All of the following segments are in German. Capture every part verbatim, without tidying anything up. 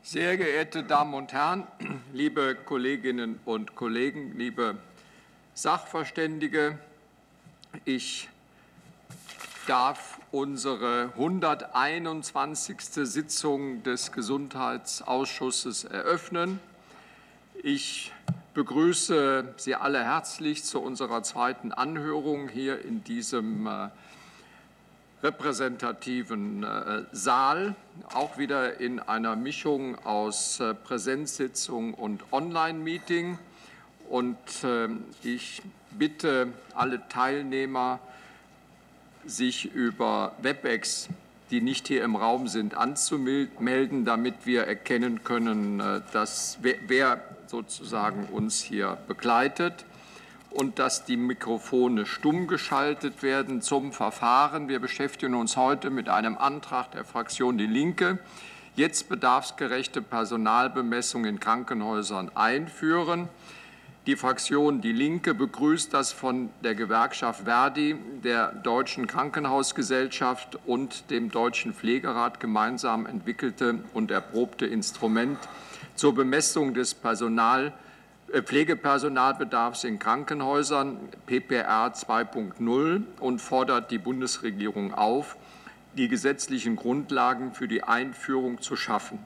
Sehr geehrte Damen und Herren, liebe Kolleginnen und Kollegen, liebe Sachverständige, ich darf unsere hunderteinundzwanzigste Sitzung des Gesundheitsausschusses eröffnen. Ich begrüße Sie alle herzlich zu unserer zweiten Anhörung hier in diesem äh, repräsentativen äh, Saal, auch wieder in einer Mischung aus äh, Präsenzsitzung und Online-Meeting. Und äh, ich bitte alle Teilnehmer, sich über WebEx, die nicht hier im Raum sind, anzumelden, damit wir erkennen können, äh, dass, wer, wer sozusagen uns hier begleitet. Und dass die Mikrofone stumm geschaltet werden zum Verfahren. Wir beschäftigen uns heute mit einem Antrag der Fraktion Die Linke, jetzt bedarfsgerechte Personalbemessung in Krankenhäusern einführen. Die Fraktion Die Linke begrüßt das von der Gewerkschaft Verdi, der Deutschen Krankenhausgesellschaft und dem Deutschen Pflegerat gemeinsam entwickelte und erprobte Instrument zur Bemessung des Personal Pflegepersonalbedarfs in Krankenhäusern, P P R zwei Punkt null, und fordert die Bundesregierung auf, die gesetzlichen Grundlagen für die Einführung zu schaffen.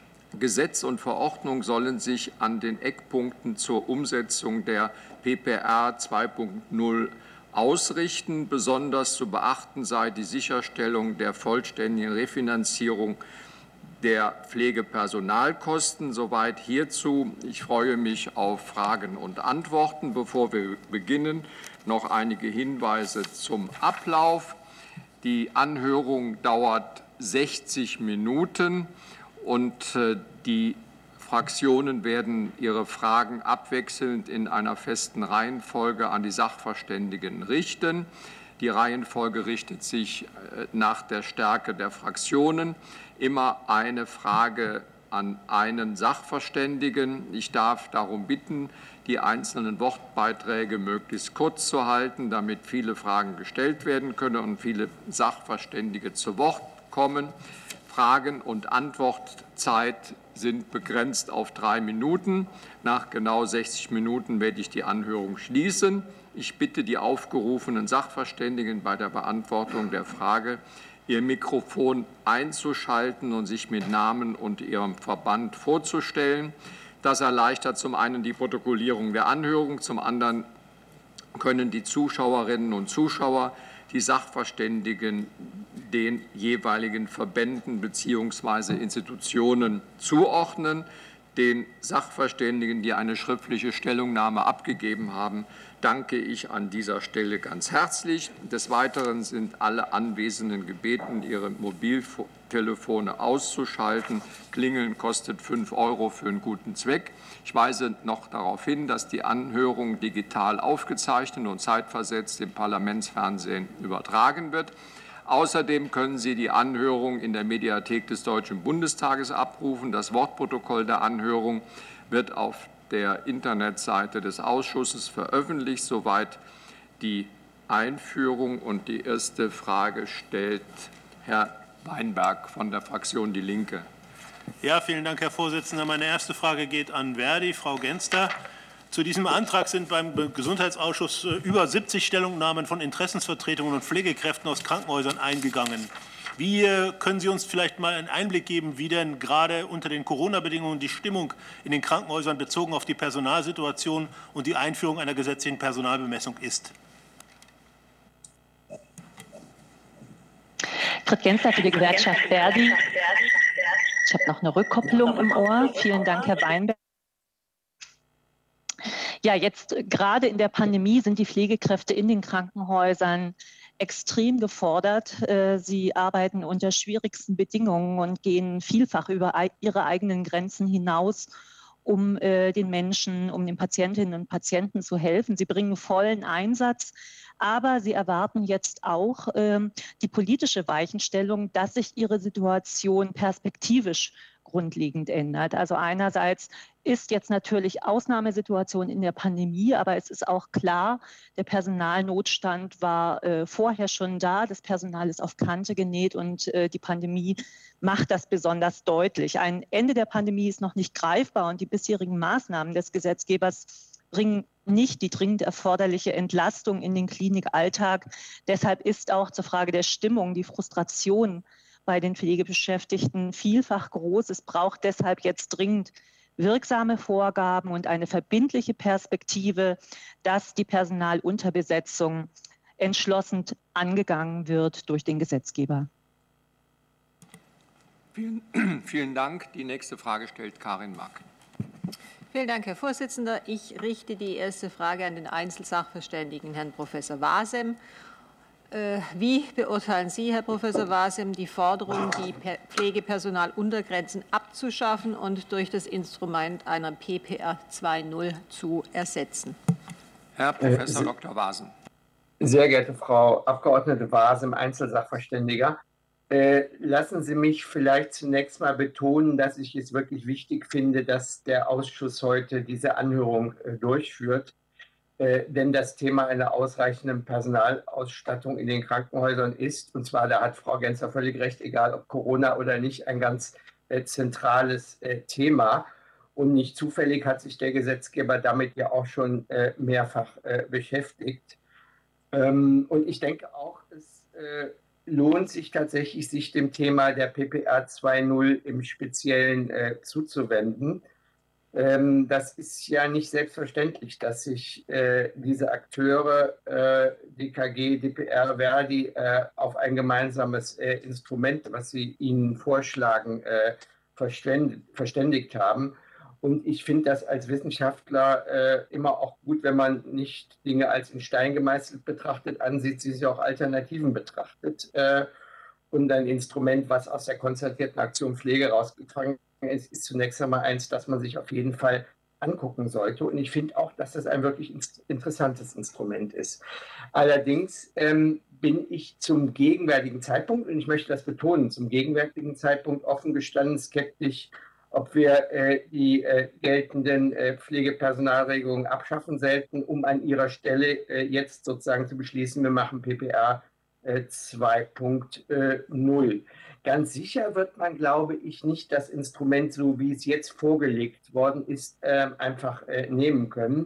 Gesetz und Verordnung sollen sich an den Eckpunkten zur Umsetzung der P P R zwei Punkt null ausrichten. Besonders zu beachten sei die Sicherstellung der vollständigen Refinanzierung der Pflegepersonalkosten. Soweit hierzu. Ich freue mich auf Fragen und Antworten. Bevor wir beginnen, noch einige Hinweise zum Ablauf. Die Anhörung dauert sechzig Minuten und die Fraktionen werden ihre Fragen abwechselnd in einer festen Reihenfolge an die Sachverständigen richten. Die Reihenfolge richtet sich nach der Stärke der Fraktionen. Immer eine Frage an einen Sachverständigen. Ich darf darum bitten, die einzelnen Wortbeiträge möglichst kurz zu halten, damit viele Fragen gestellt werden können und viele Sachverständige zu Wort kommen. Fragen- und Antwortzeit sind begrenzt auf drei Minuten. Nach genau sechzig Minuten werde ich die Anhörung schließen. Ich bitte die aufgerufenen Sachverständigen bei der Beantwortung der Frage, ihr Mikrofon einzuschalten und sich mit Namen und ihrem Verband vorzustellen. Das erleichtert zum einen die Protokollierung der Anhörung, zum anderen können die Zuschauerinnen und Zuschauer die Sachverständigen den jeweiligen Verbänden bzw. Institutionen zuordnen. Den Sachverständigen, die eine schriftliche Stellungnahme abgegeben haben, danke ich an dieser Stelle ganz herzlich. Des Weiteren sind alle Anwesenden gebeten, ihre Mobiltelefone auszuschalten. Klingeln kostet fünf Euro für einen guten Zweck. Ich weise noch darauf hin, dass die Anhörung digital aufgezeichnet und zeitversetzt im Parlamentsfernsehen übertragen wird. Außerdem können Sie die Anhörung in der Mediathek des Deutschen Bundestages abrufen. Das Wortprotokoll der Anhörung wird auf der Internetseite des Ausschusses veröffentlicht. Soweit die Einführung. Und die erste Frage stellt Herr Weinberg von der Fraktion Die Linke. Ja, vielen Dank, Herr Vorsitzender. Meine erste Frage geht an Verdi, Frau Genster. Zu diesem Antrag sind beim Gesundheitsausschuss über siebzig Stellungnahmen von Interessensvertretungen und Pflegekräften aus Krankenhäusern eingegangen. Wie können Sie uns vielleicht mal einen Einblick geben, wie denn gerade unter den Corona-Bedingungen die Stimmung in den Krankenhäusern bezogen auf die Personalsituation und die Einführung einer gesetzlichen Personalbemessung ist? Fritz Genster für die Gewerkschaft Verdi. Ich habe noch eine Rückkopplung im Ohr. Vielen Dank, Herr Weinberg. Ja, jetzt gerade in der Pandemie sind die Pflegekräfte in den Krankenhäusern extrem gefordert. Sie arbeiten unter schwierigsten Bedingungen und gehen vielfach über ihre eigenen Grenzen hinaus, um den Menschen, um den Patientinnen und Patienten zu helfen. Sie bringen vollen Einsatz, aber sie erwarten jetzt auch die politische Weichenstellung, dass sich ihre Situation perspektivisch grundlegend ändert. Also einerseits ist jetzt natürlich Ausnahmesituation in der Pandemie, aber es ist auch klar, der Personalnotstand war äh, vorher schon da, das Personal ist auf Kante genäht und äh, die Pandemie macht das besonders deutlich. Ein Ende der Pandemie ist noch nicht greifbar und die bisherigen Maßnahmen des Gesetzgebers bringen nicht die dringend erforderliche Entlastung in den Klinikalltag. Deshalb ist auch zur Frage der Stimmung die Frustration bei den Pflegebeschäftigten vielfach groß. Es braucht deshalb jetzt dringend wirksame Vorgaben und eine verbindliche Perspektive, dass die Personalunterbesetzung entschlossen angegangen wird durch den Gesetzgeber. Vielen, vielen Dank. Die nächste Frage stellt Karin Mack. Vielen Dank, Herr Vorsitzender. Ich richte die erste Frage an den Einzelsachverständigen, Herrn Professor Wasem. Wie beurteilen Sie, Herr Professor Wasem, die Forderung, die Pflegepersonaluntergrenzen abzuschaffen und durch das Instrument einer P P R zwei Punkt null zu ersetzen? Herr Professor Doktor Wasem. Sehr geehrte Frau Abgeordnete Wasem, Einzelsachverständiger, äh, lassen Sie mich vielleicht zunächst mal betonen, dass ich es wirklich wichtig finde, dass der Ausschuss heute diese Anhörung äh, durchführt. Äh, denn das Thema einer ausreichenden Personalausstattung in den Krankenhäusern ist, und zwar, da hat Frau Genster völlig recht, egal ob Corona oder nicht, ein ganz äh, zentrales äh, Thema. Und nicht zufällig hat sich der Gesetzgeber damit ja auch schon äh, mehrfach äh, beschäftigt. Ähm, und ich denke auch, es äh, lohnt sich tatsächlich, sich dem Thema der P P R zwei Punkt null im Speziellen äh, zuzuwenden. Das ist ja nicht selbstverständlich, dass sich äh, diese Akteure, äh, D K G, D P R, Verdi, äh, auf ein gemeinsames äh, Instrument, was sie ihnen vorschlagen, äh, verständigt, verständigt haben. Und ich finde das als Wissenschaftler äh, immer auch gut, wenn man nicht Dinge als in Stein gemeißelt betrachtet ansieht, sie sich auch Alternativen betrachtet. Äh, und ein Instrument, was aus der konzertierten Aktion Pflege rausgetragen ist, ist zunächst einmal eins, das man sich auf jeden Fall angucken sollte. Und ich finde auch, dass das ein wirklich interessantes Instrument ist. Allerdings ähm, bin ich zum gegenwärtigen Zeitpunkt, und ich möchte das betonen, zum gegenwärtigen Zeitpunkt offen gestanden skeptisch, ob wir äh, die äh, geltenden äh, Pflegepersonalregelungen abschaffen sollten, um an ihrer Stelle äh, jetzt sozusagen zu beschließen, wir machen P P R äh, zwei Punkt null. Ganz sicher wird man, glaube ich, nicht das Instrument, so wie es jetzt vorgelegt worden ist, äh, einfach äh, nehmen können.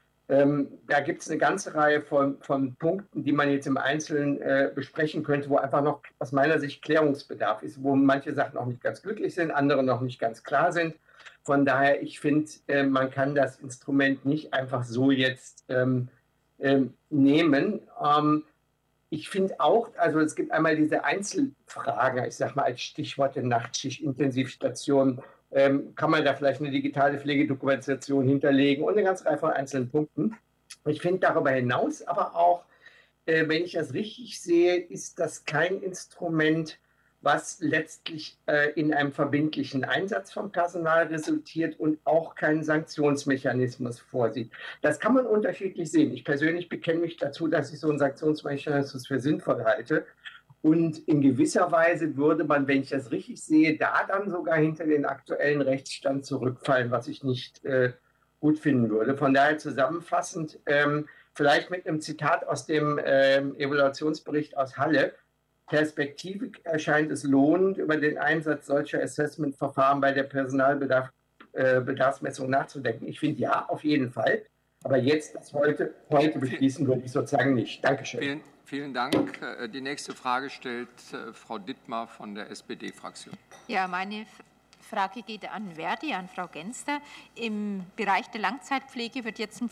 Ähm, da gibt es eine ganze Reihe von, von Punkten, die man jetzt im Einzelnen äh, besprechen könnte, wo einfach noch aus meiner Sicht Klärungsbedarf ist, wo manche Sachen auch nicht ganz glücklich sind, andere noch nicht ganz klar sind. Von daher, ich finde, äh, man kann das Instrument nicht einfach so jetzt ähm, äh, nehmen. Ähm, Ich finde auch, also es gibt einmal diese Einzelfragen, ich sage mal als Stichworte Nachtschicht, Intensivstation, ähm, kann man da vielleicht eine digitale Pflegedokumentation hinterlegen und eine ganze Reihe von einzelnen Punkten. Ich finde darüber hinaus aber auch, äh, wenn ich das richtig sehe, ist das kein Instrument, was letztlich äh, in einem verbindlichen Einsatz von Personal resultiert und auch keinen Sanktionsmechanismus vorsieht. Das kann man unterschiedlich sehen. Ich persönlich bekenne mich dazu, dass ich so einen Sanktionsmechanismus für sinnvoll halte. Und in gewisser Weise würde man, wenn ich das richtig sehe, da dann sogar hinter den aktuellen Rechtsstand zurückfallen, was ich nicht äh, gut finden würde. Von daher zusammenfassend, ähm, vielleicht mit einem Zitat aus dem ähm, Evaluationsbericht aus Halle: Perspektivisch erscheint es lohnend, über den Einsatz solcher Assessment-Verfahren bei der Personalbedarfsmessung äh, nachzudenken. Ich finde ja, auf jeden Fall. Aber jetzt, das heute, heute beschließen, würde ich sozusagen nicht. Dankeschön. Vielen, vielen Dank. Die nächste Frage stellt äh, Frau Dittmar von der S P D-Fraktion. Ja, meine Frage geht an Verdi, an Frau Genster. Im Bereich der Langzeitpflege wird jetzt ein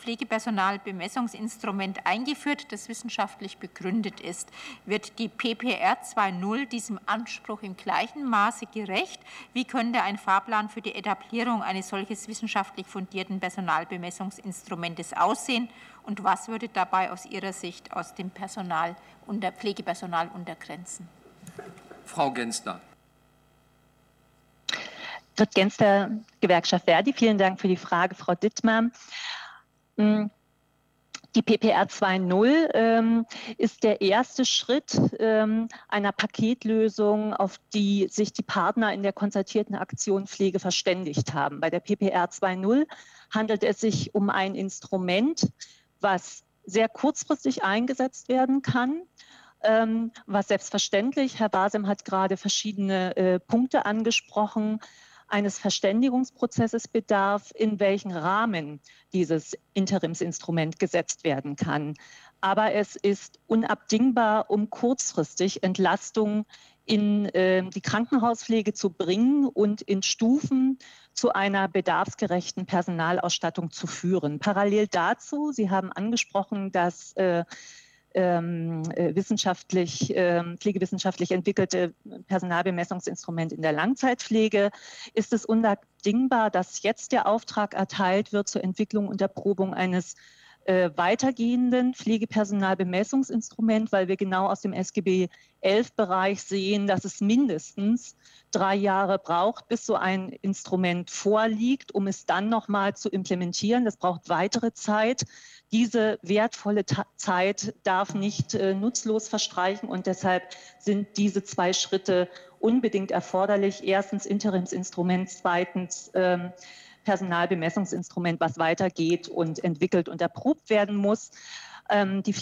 Pflegepersonalbemessungsinstrument eingeführt, das wissenschaftlich begründet ist. Wird die P P R zwei Punkt null diesem Anspruch im gleichen Maße gerecht? Wie könnte ein Fahrplan für die Etablierung eines solches wissenschaftlich fundierten Personalbemessungsinstrumentes aussehen? Und was würde dabei aus Ihrer Sicht aus dem Personal und der Pflegepersonal untergrenzen? Frau Genster. Grit Genster, Gewerkschaft Verdi. Vielen Dank für die Frage, Frau Dittmar. Die P P R zwei Punkt null ähm, ist der erste Schritt ähm, einer Paketlösung, auf die sich die Partner in der konzertierten Aktion Pflege verständigt haben. Bei der P P R zwei Punkt null handelt es sich um ein Instrument, was sehr kurzfristig eingesetzt werden kann, ähm, was selbstverständlich, Herr Wasem hat gerade verschiedene äh, Punkte angesprochen, eines Verständigungsprozesses bedarf, in welchen Rahmen dieses Interimsinstrument gesetzt werden kann. Aber es ist unabdingbar, um kurzfristig Entlastung in äh, die Krankenhauspflege zu bringen und in Stufen zu einer bedarfsgerechten Personalausstattung zu führen. Parallel dazu, Sie haben angesprochen, dass äh, Ähm, äh, wissenschaftlich, äh, pflegewissenschaftlich entwickelte Personalbemessungsinstrument in der Langzeitpflege, ist es unabdingbar, dass jetzt der Auftrag erteilt wird zur Entwicklung und Erprobung eines äh, weitergehenden Pflegepersonalbemessungsinstrument, weil wir genau aus dem S G B elf Bereich sehen, dass es mindestens drei Jahre braucht, bis so ein Instrument vorliegt, um es dann nochmal zu implementieren. Das braucht weitere Zeit. Diese wertvolle Zeit darf nicht äh, nutzlos verstreichen und deshalb sind diese zwei Schritte unbedingt erforderlich. Erstens Interimsinstrument, zweitens ähm, Personalbemessungsinstrument, was weitergeht und entwickelt und erprobt werden muss. Ähm, die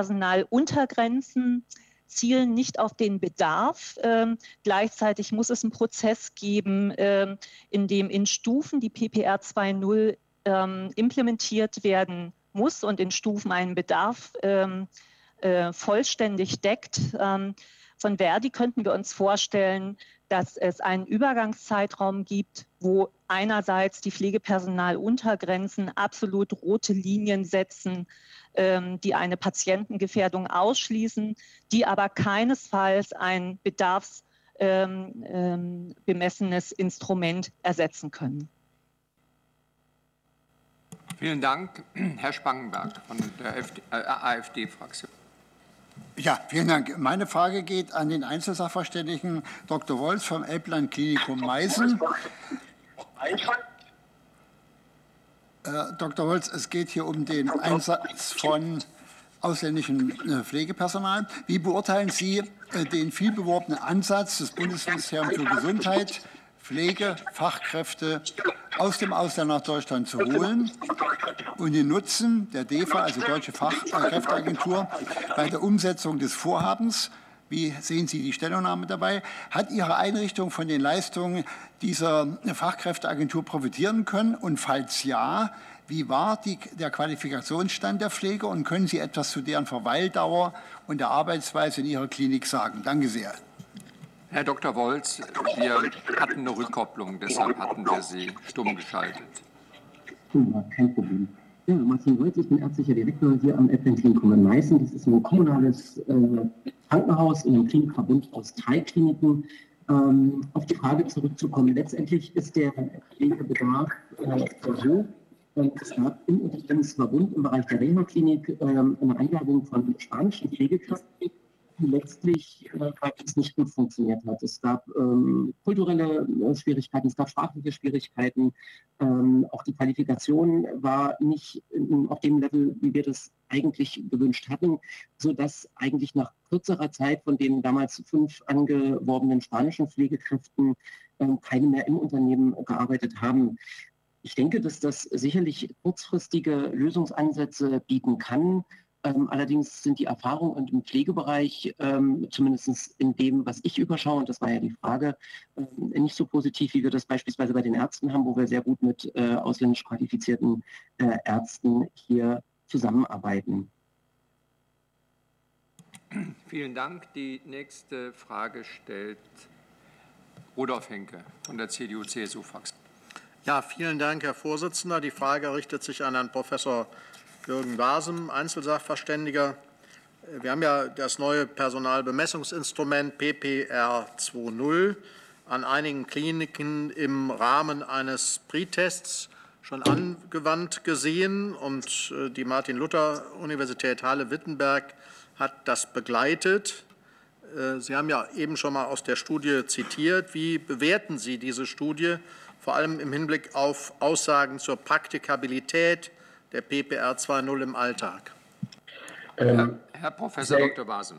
Pflegepersonaluntergrenzen zielen nicht auf den Bedarf. Ähm, gleichzeitig muss es einen Prozess geben, ähm, in dem in Stufen die P P R zwei Punkt null ähm, implementiert werden muss und in Stufen einen Bedarf ähm, äh, vollständig deckt. Ähm, von Verdi könnten wir uns vorstellen, dass es einen Übergangszeitraum gibt, wo einerseits die Pflegepersonaluntergrenzen absolut rote Linien setzen, ähm, die eine Patientengefährdung ausschließen, die aber keinesfalls ein bedarfsbemessenes ähm, ähm, Instrument ersetzen können. Vielen Dank. Herr Spangenberg von der A f D-Fraktion. Ja, vielen Dank. Meine Frage geht an den Einzelsachverständigen Doktor Wolz vom Elbland Klinikum Meißen. Äh, Doktor Wolz, es geht hier um den Einsatz von ausländischem äh, Pflegepersonal. Wie beurteilen Sie äh, den vielbeworbenen Ansatz des Bundesministeriums für Gesundheit, Pflegefachkräfte aus dem Ausland nach Deutschland zu holen und den Nutzen der D E F A, also Deutsche Fachkräfteagentur, bei der Umsetzung des Vorhabens? Wie sehen Sie die Stellungnahme dabei? Hat Ihre Einrichtung von den Leistungen dieser Fachkräfteagentur profitieren können? Und falls ja, wie war die, der Qualifikationsstand der Pfleger? Und können Sie etwas zu deren Verweildauer und der Arbeitsweise in Ihrer Klinik sagen? Danke sehr. Herr Doktor Wolz, wir hatten eine Rückkopplung, deshalb hatten wir Sie stumm geschaltet. Kein Problem. Ja, Martin Wolz, ich bin ärztlicher Direktor hier am Elbland Klinikum in Meißen. Das ist ein kommunales äh, Krankenhaus in einem Klinikverbund aus drei Kliniken. Ähm, auf die Frage zurückzukommen, letztendlich ist der Pflegebedarf äh, hoch. Es gab im Unternehmensverbund im Bereich der Reha-Klinik äh, eine Einladung von spanischen Pflegekräften, die letztlich äh, es nicht gut funktioniert hat. Es gab ähm, kulturelle äh, Schwierigkeiten, es gab sprachliche Schwierigkeiten, ähm, auch die Qualifikation war nicht in, auf dem Level, wie wir das eigentlich gewünscht hatten, sodass eigentlich nach kürzerer Zeit von den damals fünf angeworbenen spanischen Pflegekräften äh, keine mehr im Unternehmen gearbeitet haben. Ich denke, dass das sicherlich kurzfristige Lösungsansätze bieten kann. Ähm, allerdings sind die Erfahrungen im Pflegebereich, ähm, zumindest in dem, was ich überschaue, und das war ja die Frage, ähm, nicht so positiv, wie wir das beispielsweise bei den Ärzten haben, wo wir sehr gut mit äh, ausländisch qualifizierten äh, Ärzten hier zusammenarbeiten. Vielen Dank. Die nächste Frage stellt Rudolf Henke von der C D U C S U-Fraktion. Ja, vielen Dank, Herr Vorsitzender. Die Frage richtet sich an Herrn Professor Jürgen Wasem, Einzelsachverständiger. Wir haben ja das neue Personalbemessungsinstrument P P R zwei Punkt null an einigen Kliniken im Rahmen eines Pre-Tests schon angewandt gesehen. Und die Martin-Luther-Universität Halle-Wittenberg hat das begleitet. Sie haben ja eben schon mal aus der Studie zitiert. Wie bewerten Sie diese Studie, vor allem im Hinblick auf Aussagen zur Praktikabilität der P P R zwei Punkt null im Alltag? Ähm, Herr, Herr Professor sehr, Doktor Wasem.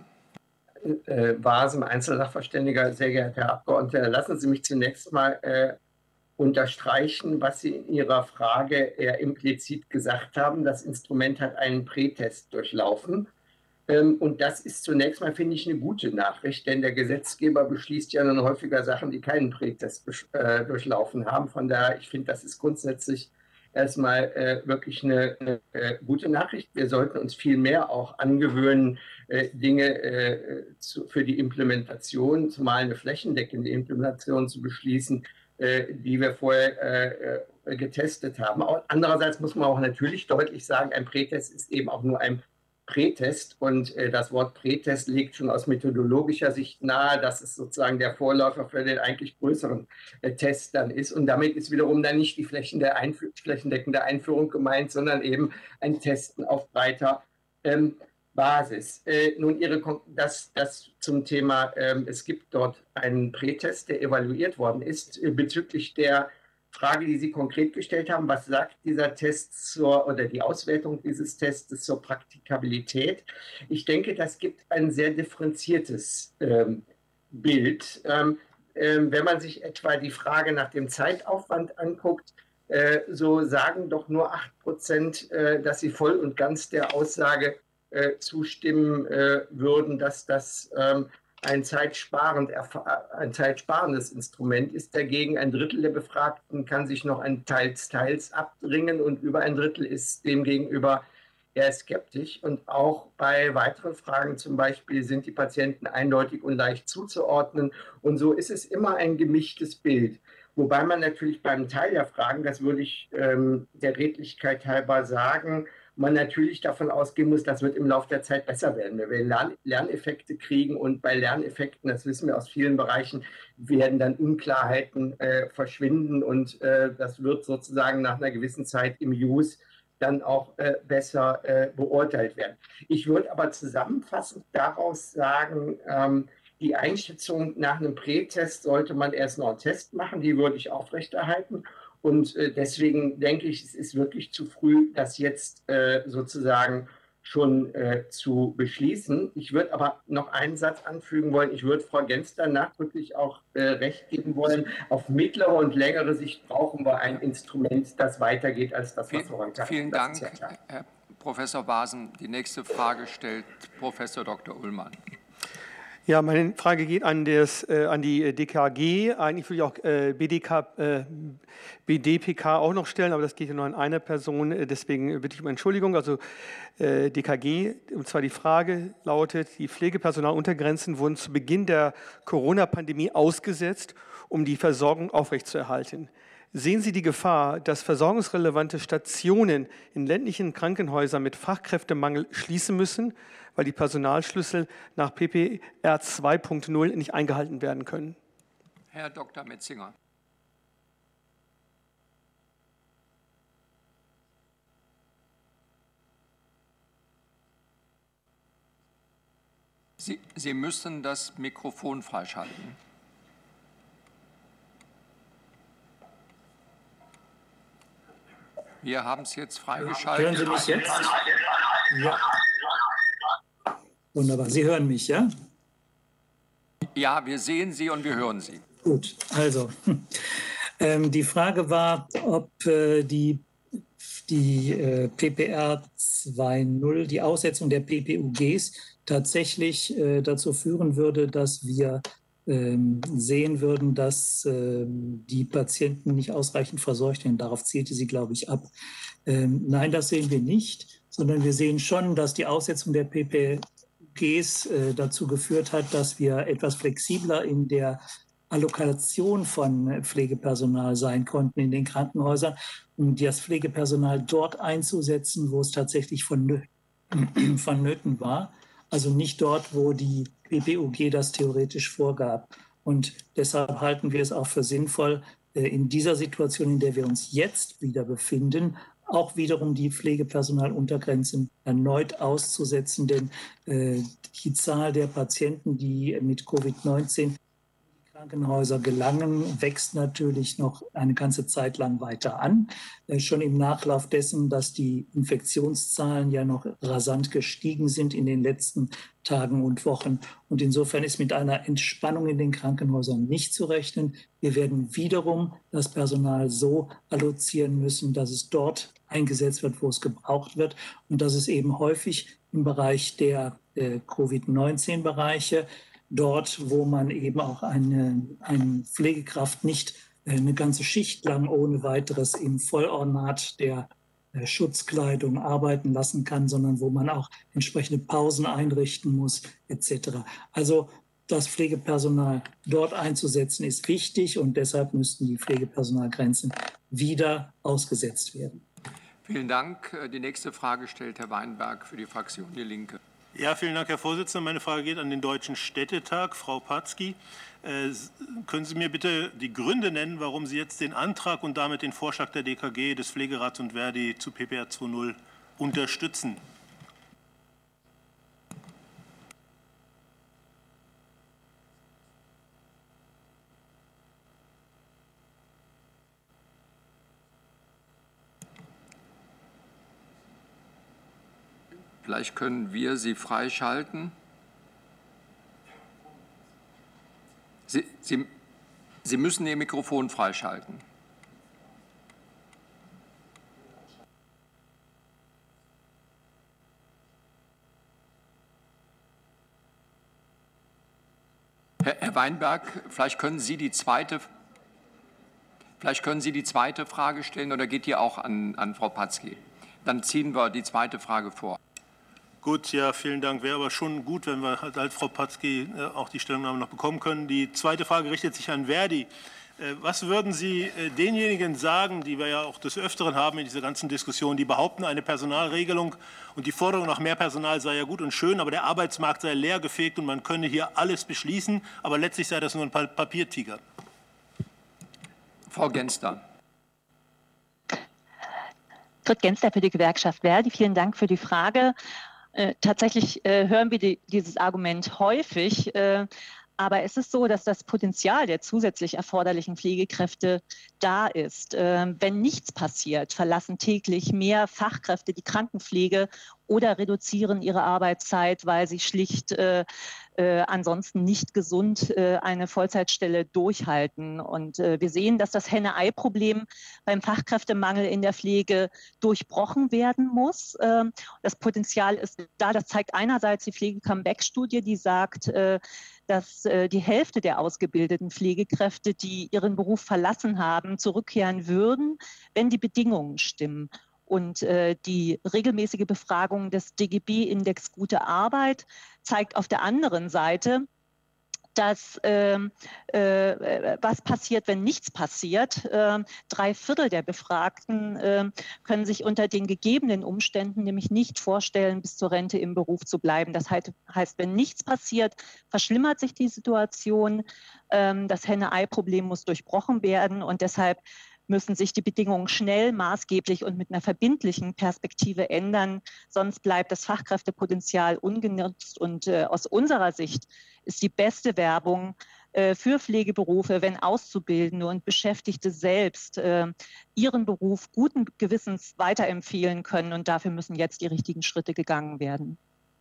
Äh, Wasem, Einzelsachverständiger, sehr geehrter Herr Abgeordneter, lassen Sie mich zunächst mal äh, unterstreichen, was Sie in Ihrer Frage eher implizit gesagt haben. Das Instrument hat einen Prätest durchlaufen. Ähm, und das ist zunächst mal, finde ich, eine gute Nachricht, denn der Gesetzgeber beschließt ja nun häufiger Sachen, die keinen Prätest äh, durchlaufen haben. Von daher, ich finde, das ist grundsätzlich erstmal äh, wirklich eine, eine äh, gute Nachricht. Wir sollten uns viel mehr auch angewöhnen, äh, Dinge äh, zu, für die Implementation, zumal eine flächendeckende Implementation zu beschließen, äh, die wir vorher äh, getestet haben. Andererseits muss man auch natürlich deutlich sagen, ein Prätest ist eben auch nur ein Prätest und äh, das Wort Prätest legt schon aus methodologischer Sicht nahe, dass es sozusagen der Vorläufer für den eigentlich größeren äh, Test dann ist und damit ist wiederum dann nicht die flächendeckende, Einf- flächendeckende Einführung gemeint, sondern eben ein Testen auf breiter ähm, Basis. Äh, nun, Ihre, das, das zum Thema, ähm, es gibt dort einen Prätest, der evaluiert worden ist äh, bezüglich der Frage, die Sie konkret gestellt haben, was sagt dieser Test zur, oder die Auswertung dieses Tests zur Praktikabilität? Ich denke, das gibt ein sehr differenziertes ähm, Bild. Ähm, ähm, wenn man sich etwa die Frage nach dem Zeitaufwand anguckt, äh, so sagen doch nur acht Prozent, äh, dass sie voll und ganz der Aussage äh, zustimmen äh, würden, dass das ähm, ein, zeitsparend, ein zeitsparendes Instrument ist. Dagegen ein Drittel der Befragten kann sich noch ein teils, teils abdringen und über ein Drittel ist demgegenüber eher skeptisch. Und auch bei weiteren Fragen, zum Beispiel, sind die Patienten eindeutig und leicht zuzuordnen. Und so ist es immer ein gemischtes Bild. Wobei man natürlich beim Teil der Fragen, das würde ich ähm, der Redlichkeit halber sagen, man natürlich davon ausgehen muss, das wird im Laufe der Zeit besser werden. Wir werden Lern Lerneffekte kriegen und bei Lerneffekten, das wissen wir aus vielen Bereichen, werden dann Unklarheiten äh, verschwinden und äh, das wird sozusagen nach einer gewissen Zeit im Use dann auch äh, besser äh, beurteilt werden. Ich würde aber zusammenfassend daraus sagen, ähm, die Einschätzung nach einem Prätest sollte man erst noch einen Test machen, die würde ich aufrechterhalten. Und äh, deswegen denke ich, es ist wirklich zu früh, das jetzt äh, sozusagen schon äh, zu beschließen. Ich würde aber noch einen Satz anfügen wollen. Ich würde Frau Genster nachdrücklich auch äh, recht geben wollen. Auf mittlere und längere Sicht brauchen wir ein Instrument, das weitergeht als das, was vorangeht. Vielen Dank, Herr Professor Wasem. Die nächste Frage stellt Professor Doktor Ullmann. Ja, meine Frage geht an, das, äh, an die D K G. Eigentlich würde ich auch äh, B D K, äh, B D P K auch noch stellen, aber das geht ja nur an eine Person. Deswegen bitte ich um Entschuldigung. Also äh, D K G, und zwar die Frage lautet, die Pflegepersonaluntergrenzen wurden zu Beginn der Corona-Pandemie ausgesetzt, um die Versorgung aufrechtzuerhalten. Sehen Sie die Gefahr, dass versorgungsrelevante Stationen in ländlichen Krankenhäusern mit Fachkräftemangel schließen müssen, weil die Personalschlüssel nach P P R zwei Punkt null nicht eingehalten werden können? Herr Doktor Metzinger. Sie, Sie müssen das Mikrofon freischalten. Wir haben es jetzt freigeschaltet. Hören Sie mich jetzt? Ja. Wunderbar. Sie hören mich, ja? Ja, wir sehen Sie und wir hören Sie. Gut, also ähm, die Frage war, ob äh, die, die äh, P P R zwei Punkt null, die Aussetzung der P P U Gs tatsächlich äh, dazu führen würde, dass wir ähm, sehen würden, dass ähm, die Patienten nicht ausreichend versorgt werden. Darauf zielte sie, glaube ich, ab. Ähm, nein, das sehen wir nicht, sondern wir sehen schon, dass die Aussetzung der P P Gs äh, dazu geführt hat, dass wir etwas flexibler in der Allokation von Pflegepersonal sein konnten in den Krankenhäusern, um das Pflegepersonal dort einzusetzen, wo es tatsächlich vonnöten, vonnöten war. Also nicht dort, wo die P P U G das theoretisch vorgab. Und deshalb halten wir es auch für sinnvoll, in dieser Situation, in der wir uns jetzt wieder befinden, auch wiederum die Pflegepersonaluntergrenzen erneut auszusetzen. Denn äh, die Zahl der Patienten, die mit Covid neunzehn in die Krankenhäuser gelangen, wächst natürlich noch eine ganze Zeit lang weiter an. Schon im Nachlauf dessen, dass die Infektionszahlen ja noch rasant gestiegen sind in den letzten Tagen und Wochen. Und insofern ist mit einer Entspannung in den Krankenhäusern nicht zu rechnen. Wir werden wiederum das Personal so allozieren müssen, dass es dort eingesetzt wird, wo es gebraucht wird. Und das ist eben häufig im Bereich der äh, Covid neunzehn Bereiche, dort, wo man eben auch eine, eine Pflegekraft nicht äh, eine ganze Schicht lang ohne weiteres im Vollornat der äh, Schutzkleidung arbeiten lassen kann, sondern wo man auch entsprechende Pausen einrichten muss, et cetera. Also das Pflegepersonal dort einzusetzen ist wichtig und deshalb müssten die Pflegepersonalgrenzen wieder ausgesetzt werden. Vielen Dank. Die nächste Frage stellt Herr Weinberg für die Fraktion Die Linke. Ja, vielen Dank, Herr Vorsitzender. Meine Frage geht an den Deutschen Städtetag. Frau Patzky, äh, können Sie mir bitte die Gründe nennen, warum Sie jetzt den Antrag und damit den Vorschlag der D K G, des Pflegerats und Verdi zu P P R zwei Punkt null unterstützen? Vielleicht können wir Sie freischalten. Sie, Sie, Sie müssen Ihr Mikrofon freischalten. Herr, Herr Weinberg, vielleicht können Sie die zweite, vielleicht können Sie die zweite Frage stellen, oder geht die auch an, an Frau Patzky? Dann ziehen wir die zweite Frage vor. Gut, ja, vielen Dank. Wäre aber schon gut, wenn wir halt, halt Frau Patzky äh, auch die Stellungnahme noch bekommen können. Die zweite Frage richtet sich an Verdi. Äh, was würden Sie äh, denjenigen sagen, die wir ja auch des Öfteren haben in dieser ganzen Diskussion, die behaupten, eine Personalregelung und die Forderung nach mehr Personal sei ja gut und schön, aber der Arbeitsmarkt sei leergefegt und man könne hier alles beschließen, aber letztlich sei das nur ein Papiertiger? Frau Genster. Kurt Genster für die Gewerkschaft Verdi. Vielen Dank für die Frage. Äh, tatsächlich äh, hören wir die, dieses Argument häufig, äh, aber es ist so, dass das Potenzial der zusätzlich erforderlichen Pflegekräfte da ist. Äh, wenn nichts passiert, verlassen täglich mehr Fachkräfte die Krankenpflege oder reduzieren ihre Arbeitszeit, weil sie schlicht äh, äh, ansonsten nicht gesund äh, eine Vollzeitstelle durchhalten. Und äh, wir sehen, dass das Henne-Ei-Problem beim Fachkräftemangel in der Pflege durchbrochen werden muss. Äh, das Potenzial ist da. Das zeigt einerseits die Pflege-Comeback-Studie, die sagt, äh, dass äh, die Hälfte der ausgebildeten Pflegekräfte, die ihren Beruf verlassen haben, zurückkehren würden, wenn die Bedingungen stimmen. Und äh, die regelmäßige Befragung des D G B-Index Gute Arbeit zeigt auf der anderen Seite, dass äh, äh, was passiert, wenn nichts passiert. Äh, drei Viertel der Befragten äh, können sich unter den gegebenen Umständen nämlich nicht vorstellen, bis zur Rente im Beruf zu bleiben. Das heißt, heißt wenn nichts passiert, verschlimmert sich die Situation. Äh, das Henne-Ei-Problem muss durchbrochen werden und deshalb müssen sich die Bedingungen schnell, maßgeblich und mit einer verbindlichen Perspektive ändern. Sonst bleibt das Fachkräftepotenzial ungenutzt. Und äh, aus unserer Sicht ist die beste Werbung äh, für Pflegeberufe, wenn Auszubildende und Beschäftigte selbst äh, ihren Beruf guten Gewissens weiterempfehlen können. Und dafür müssen jetzt die richtigen Schritte gegangen werden.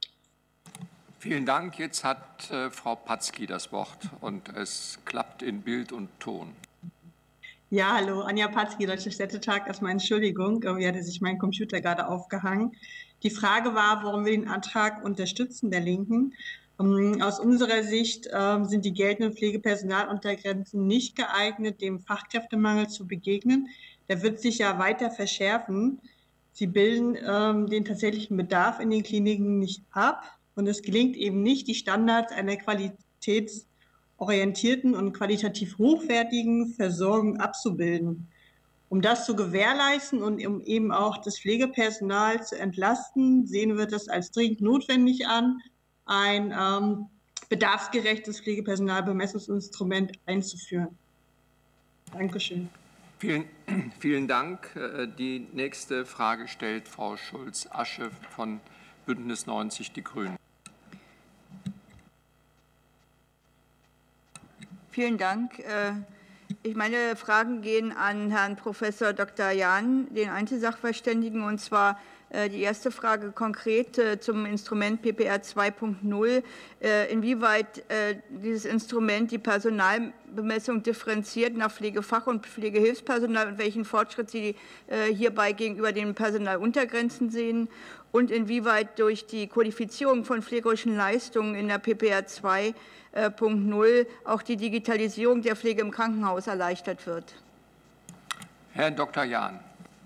Vielen Dank. Jetzt hat äh, Frau Patzky das Wort und es klappt in Bild und Ton. Ja, hallo, Anja Patzky, Deutscher Städtetag. Erstmal Entschuldigung, irgendwie hatte sich mein Computer gerade aufgehangen. Die Frage war, warum wir den Antrag unterstützen der Linken. Um, aus unserer Sicht ähm, sind die geltenden Pflegepersonaluntergrenzen nicht geeignet, dem Fachkräftemangel zu begegnen. Der wird sich ja weiter verschärfen. Sie bilden ähm, den tatsächlichen Bedarf in den Kliniken nicht ab. Und es gelingt eben nicht, die Standards einer Qualitäts- orientierten und qualitativ hochwertigen Versorgung abzubilden. Um das zu gewährleisten und um eben auch das Pflegepersonal zu entlasten, sehen wir das als dringend notwendig an, ein ähm, bedarfsgerechtes Pflegepersonalbemessungsinstrument einzuführen. Dankeschön. Vielen, vielen Dank. Die nächste Frage stellt Frau Schulz-Asche von Bündnis neunzig Die Grünen. Vielen Dank. Ich meine Fragen gehen an Herrn Professor Doktor Jahn, den Einzelsachverständigen, und zwar die erste Frage konkret zum Instrument P P R zwei Punkt null. Inwieweit dieses Instrument die Personalbemessung differenziert nach Pflegefach- und Pflegehilfspersonal und welchen Fortschritt Sie hierbei gegenüber den Personaluntergrenzen sehen und inwieweit durch die Kodifizierung von pflegerischen Leistungen in der P P R zwei Punkt null auch die Digitalisierung der Pflege im Krankenhaus erleichtert wird. Herr Doktor Jahn.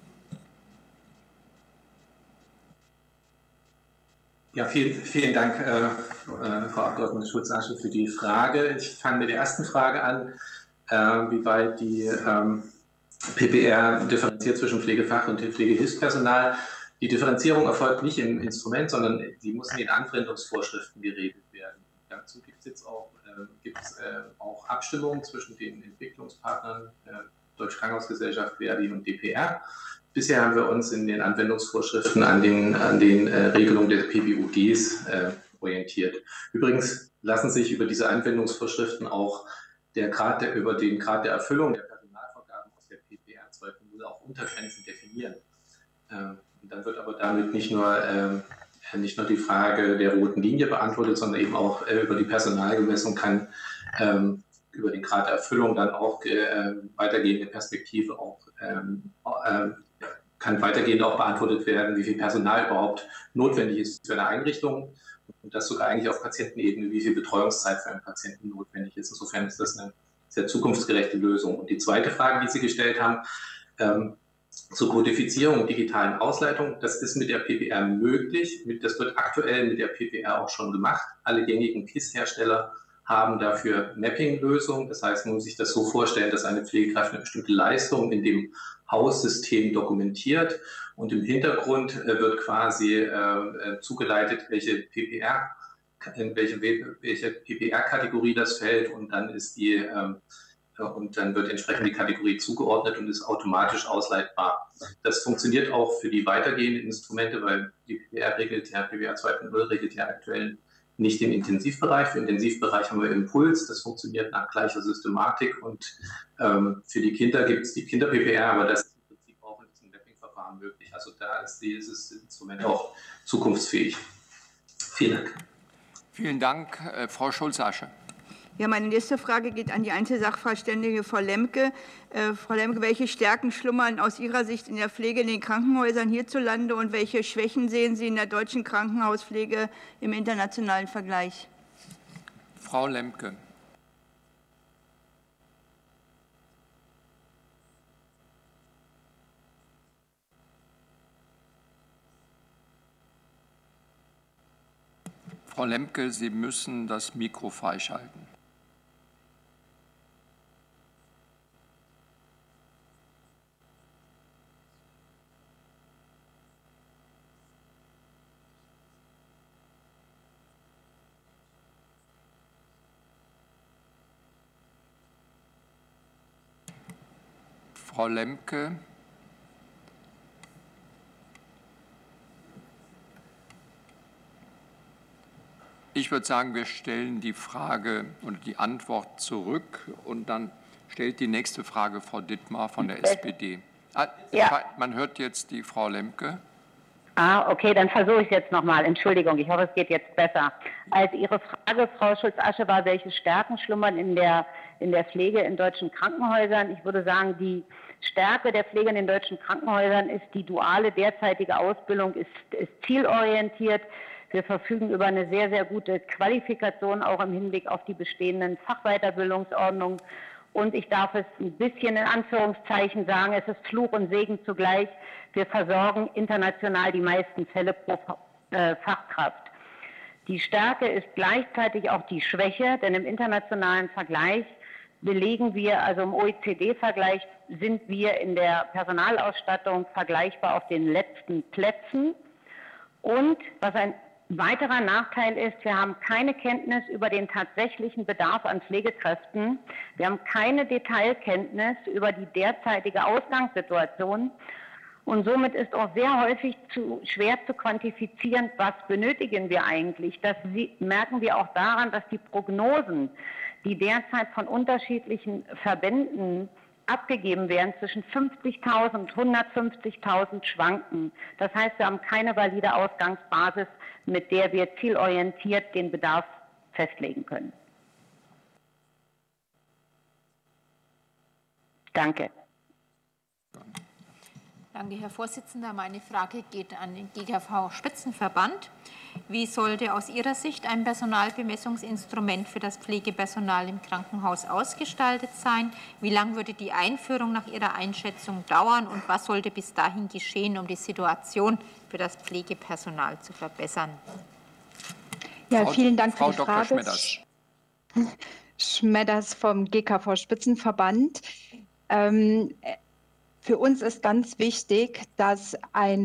Ja, vielen, vielen Dank, äh, äh, Frau Abgeordnete Schulz-Asche, für die Frage. Ich fange mit der ersten Frage an, äh, wie weit die ähm, P P R differenziert zwischen Pflegefach- und Pflegehilfspersonal. Die Differenzierung erfolgt nicht im Instrument, sondern sie muss in den Anwendungsvorschriften geregelt werden. Dazu gibt es jetzt auch, äh, gibt's, äh, auch Abstimmungen zwischen den Entwicklungspartnern äh, Deutsche Krankenhausgesellschaft, Verdi und D P R. Bisher haben wir uns in den Anwendungsvorschriften an den, an den äh, Regelungen der P P U Gs äh, orientiert. Übrigens lassen sich über diese Anwendungsvorschriften auch der Grad der, über den Grad der Erfüllung der Personalvorgaben aus der P P R zwei Punkt null auch Untergrenzen definieren. Ähm, und dann wird aber damit nicht nur, ähm, nicht nur die Frage der roten Linie beantwortet, sondern eben auch äh, über die Personalgemessung kann ähm, über den Grad der Erfüllung dann auch äh, weitergehende Perspektive auch ähm, äh, kann weitergehend auch beantwortet werden, wie viel Personal überhaupt notwendig ist für eine Einrichtung und das sogar eigentlich auf Patientenebene, wie viel Betreuungszeit für einen Patienten notwendig ist. Insofern ist das eine sehr zukunftsgerechte Lösung. Und die zweite Frage, die Sie gestellt haben, ähm, zur Kodifizierung und digitalen Ausleitung, das ist mit der P P R möglich. Das wird aktuell mit der P P R auch schon gemacht. Alle gängigen K I S-Hersteller haben dafür Mapping-Lösungen. Das heißt, man muss sich das so vorstellen, dass eine Pflegekraft eine bestimmte Leistung in dem Haussystem dokumentiert und im Hintergrund äh, wird quasi äh, zugeleitet, welche P P R, in welche, welche P P R-Kategorie das fällt und dann ist die äh, und dann wird entsprechend die Kategorie zugeordnet und ist automatisch ausleitbar. Das funktioniert auch für die weitergehenden Instrumente, weil die P P R regelt ja, P P R zwei Punkt null regelt ja aktuell nicht den Intensivbereich. Für den Intensivbereich haben wir Impuls, das funktioniert nach gleicher Systematik und ähm, für die Kinder gibt es die Kinder-P P R, aber das ist im Prinzip auch in diesem Mapping-Verfahren möglich. Also da ist dieses Instrument auch zukunftsfähig. Vielen Dank. Vielen Dank, äh, Frau Schulz-Asche. Ja, meine nächste Frage geht an die Einzelsachverständige Frau Lemke. Äh, Frau Lemke, welche Stärken schlummern aus Ihrer Sicht in der Pflege in den Krankenhäusern hierzulande und welche Schwächen sehen Sie in der deutschen Krankenhauspflege im internationalen Vergleich? Frau Lemke. Frau Lemke, Sie müssen das Mikro freischalten. Frau Lemke. Ich würde sagen, wir stellen die Frage oder die Antwort zurück und dann stellt die nächste Frage Frau Dittmar von der S P D. Ah, ja. Man hört jetzt die Frau Lemke. Ah, okay, dann versuche ich es jetzt nochmal. Entschuldigung, ich hoffe, es geht jetzt besser. Also Ihre Frage, Frau Schulz-Asche, war, welche Stärken schlummern in der, in der Pflege in deutschen Krankenhäusern? Ich würde sagen, die Stärke der Pflege in den deutschen Krankenhäusern ist die duale derzeitige Ausbildung, ist, ist zielorientiert. Wir verfügen über eine sehr, sehr gute Qualifikation, auch im Hinblick auf die bestehenden Fachweiterbildungsordnungen. Und ich darf es ein bisschen in Anführungszeichen sagen, es ist Fluch und Segen zugleich. Wir versorgen international die meisten Fälle pro äh, Fachkraft. Die Stärke ist gleichzeitig auch die Schwäche, denn im internationalen Vergleich belegen wir, also im O E C D-Vergleich sind wir in der Personalausstattung vergleichbar auf den letzten Plätzen. Und was ein weiterer Nachteil ist, wir haben keine Kenntnis über den tatsächlichen Bedarf an Pflegekräften. Wir haben keine Detailkenntnis über die derzeitige Ausgangssituation. Und somit ist auch sehr häufig zu, schwer zu quantifizieren, was benötigen wir eigentlich. Das merken wir auch daran, dass die Prognosen, die derzeit von unterschiedlichen Verbänden abgegeben werden, zwischen fünfzigtausend und hundertfünfzigtausend schwanken. Das heißt, wir haben keine valide Ausgangsbasis, mit der wir zielorientiert den Bedarf festlegen können. Danke. Danke, Herr Vorsitzender. Meine Frage geht an den G K V-Spitzenverband. Wie sollte aus Ihrer Sicht ein Personalbemessungsinstrument für das Pflegepersonal im Krankenhaus ausgestaltet sein? Wie lang würde die Einführung nach Ihrer Einschätzung dauern und was sollte bis dahin geschehen, um die Situation für das Pflegepersonal zu verbessern? Ja, vielen Dank Frau für die Doktor Frage. Schmedders. Schmedders vom G K V-Spitzenverband. Ähm, Für uns ist ganz wichtig, dass ein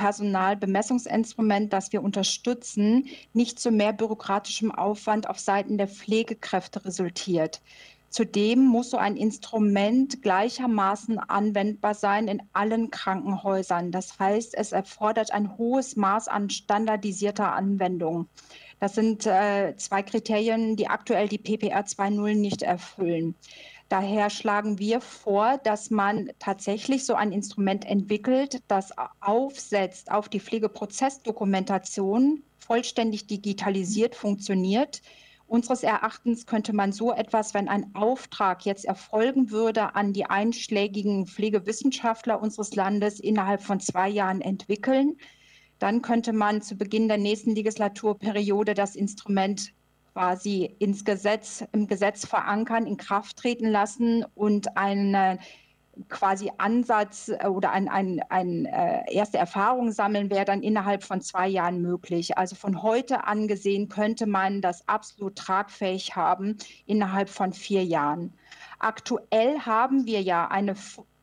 Pflegepersonalbemessungsinstrument, das wir unterstützen, nicht zu mehr bürokratischem Aufwand auf Seiten der Pflegekräfte resultiert. Zudem muss so ein Instrument gleichermaßen anwendbar sein in allen Krankenhäusern. Das heißt, es erfordert ein hohes Maß an standardisierter Anwendung. Das sind äh, zwei Kriterien, die aktuell die P P R zwei Punkt null nicht erfüllen. Daher schlagen wir vor, dass man tatsächlich so ein Instrument entwickelt, das aufsetzt auf die Pflegeprozessdokumentation, vollständig digitalisiert funktioniert. Unseres Erachtens könnte man so etwas, wenn ein Auftrag jetzt erfolgen würde, an die einschlägigen Pflegewissenschaftler unseres Landes innerhalb von zwei Jahren entwickeln. Dann könnte man zu Beginn der nächsten Legislaturperiode das Instrument quasi ins Gesetz, im Gesetz verankern, in Kraft treten lassen und einen quasi Ansatz oder ein, ein, ein äh, erste Erfahrung sammeln, wäre dann innerhalb von zwei Jahren möglich. Also von heute an gesehen könnte man das absolut tragfähig haben innerhalb von vier Jahren. Aktuell haben wir ja eine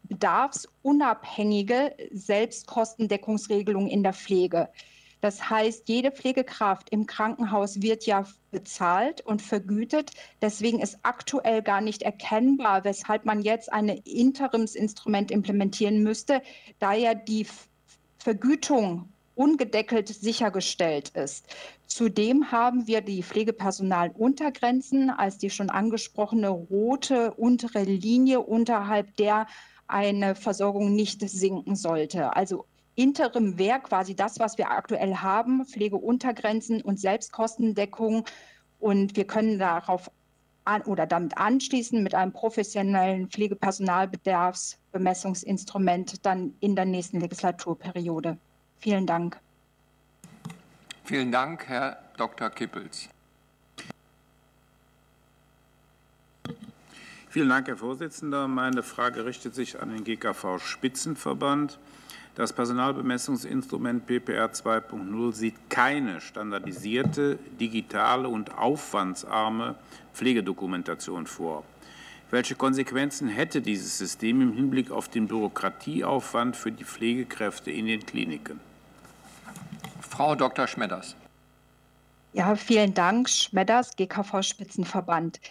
bedarfsunabhängige Selbstkostendeckungsregelung in der Pflege. Das heißt, jede Pflegekraft im Krankenhaus wird ja bezahlt und vergütet. Deswegen ist aktuell gar nicht erkennbar, weshalb man jetzt ein Interimsinstrument implementieren müsste, da ja die Vergütung ungedeckelt sichergestellt ist. Zudem haben wir die Pflegepersonaluntergrenzen als die schon angesprochene rote untere Linie, unterhalb der eine Versorgung nicht sinken sollte. Also Interim wäre quasi das, was wir aktuell haben, Pflegeuntergrenzen und Selbstkostendeckung. Und wir können darauf an, oder damit anschließen mit einem professionellen Pflegepersonalbedarfsbemessungsinstrument dann in der nächsten Legislaturperiode. Vielen Dank. Vielen Dank, Herr Doktor Kippels. Vielen Dank, Herr Vorsitzender. Meine Frage richtet sich an den G K V-Spitzenverband. Das Personalbemessungsinstrument P P R zwei Punkt null sieht keine standardisierte, digitale und aufwandsarme Pflegedokumentation vor. Welche Konsequenzen hätte dieses System im Hinblick auf den Bürokratieaufwand für die Pflegekräfte in den Kliniken? Frau Doktor Schmedders. Ja, vielen Dank. Schmedders, G K V-Spitzenverband.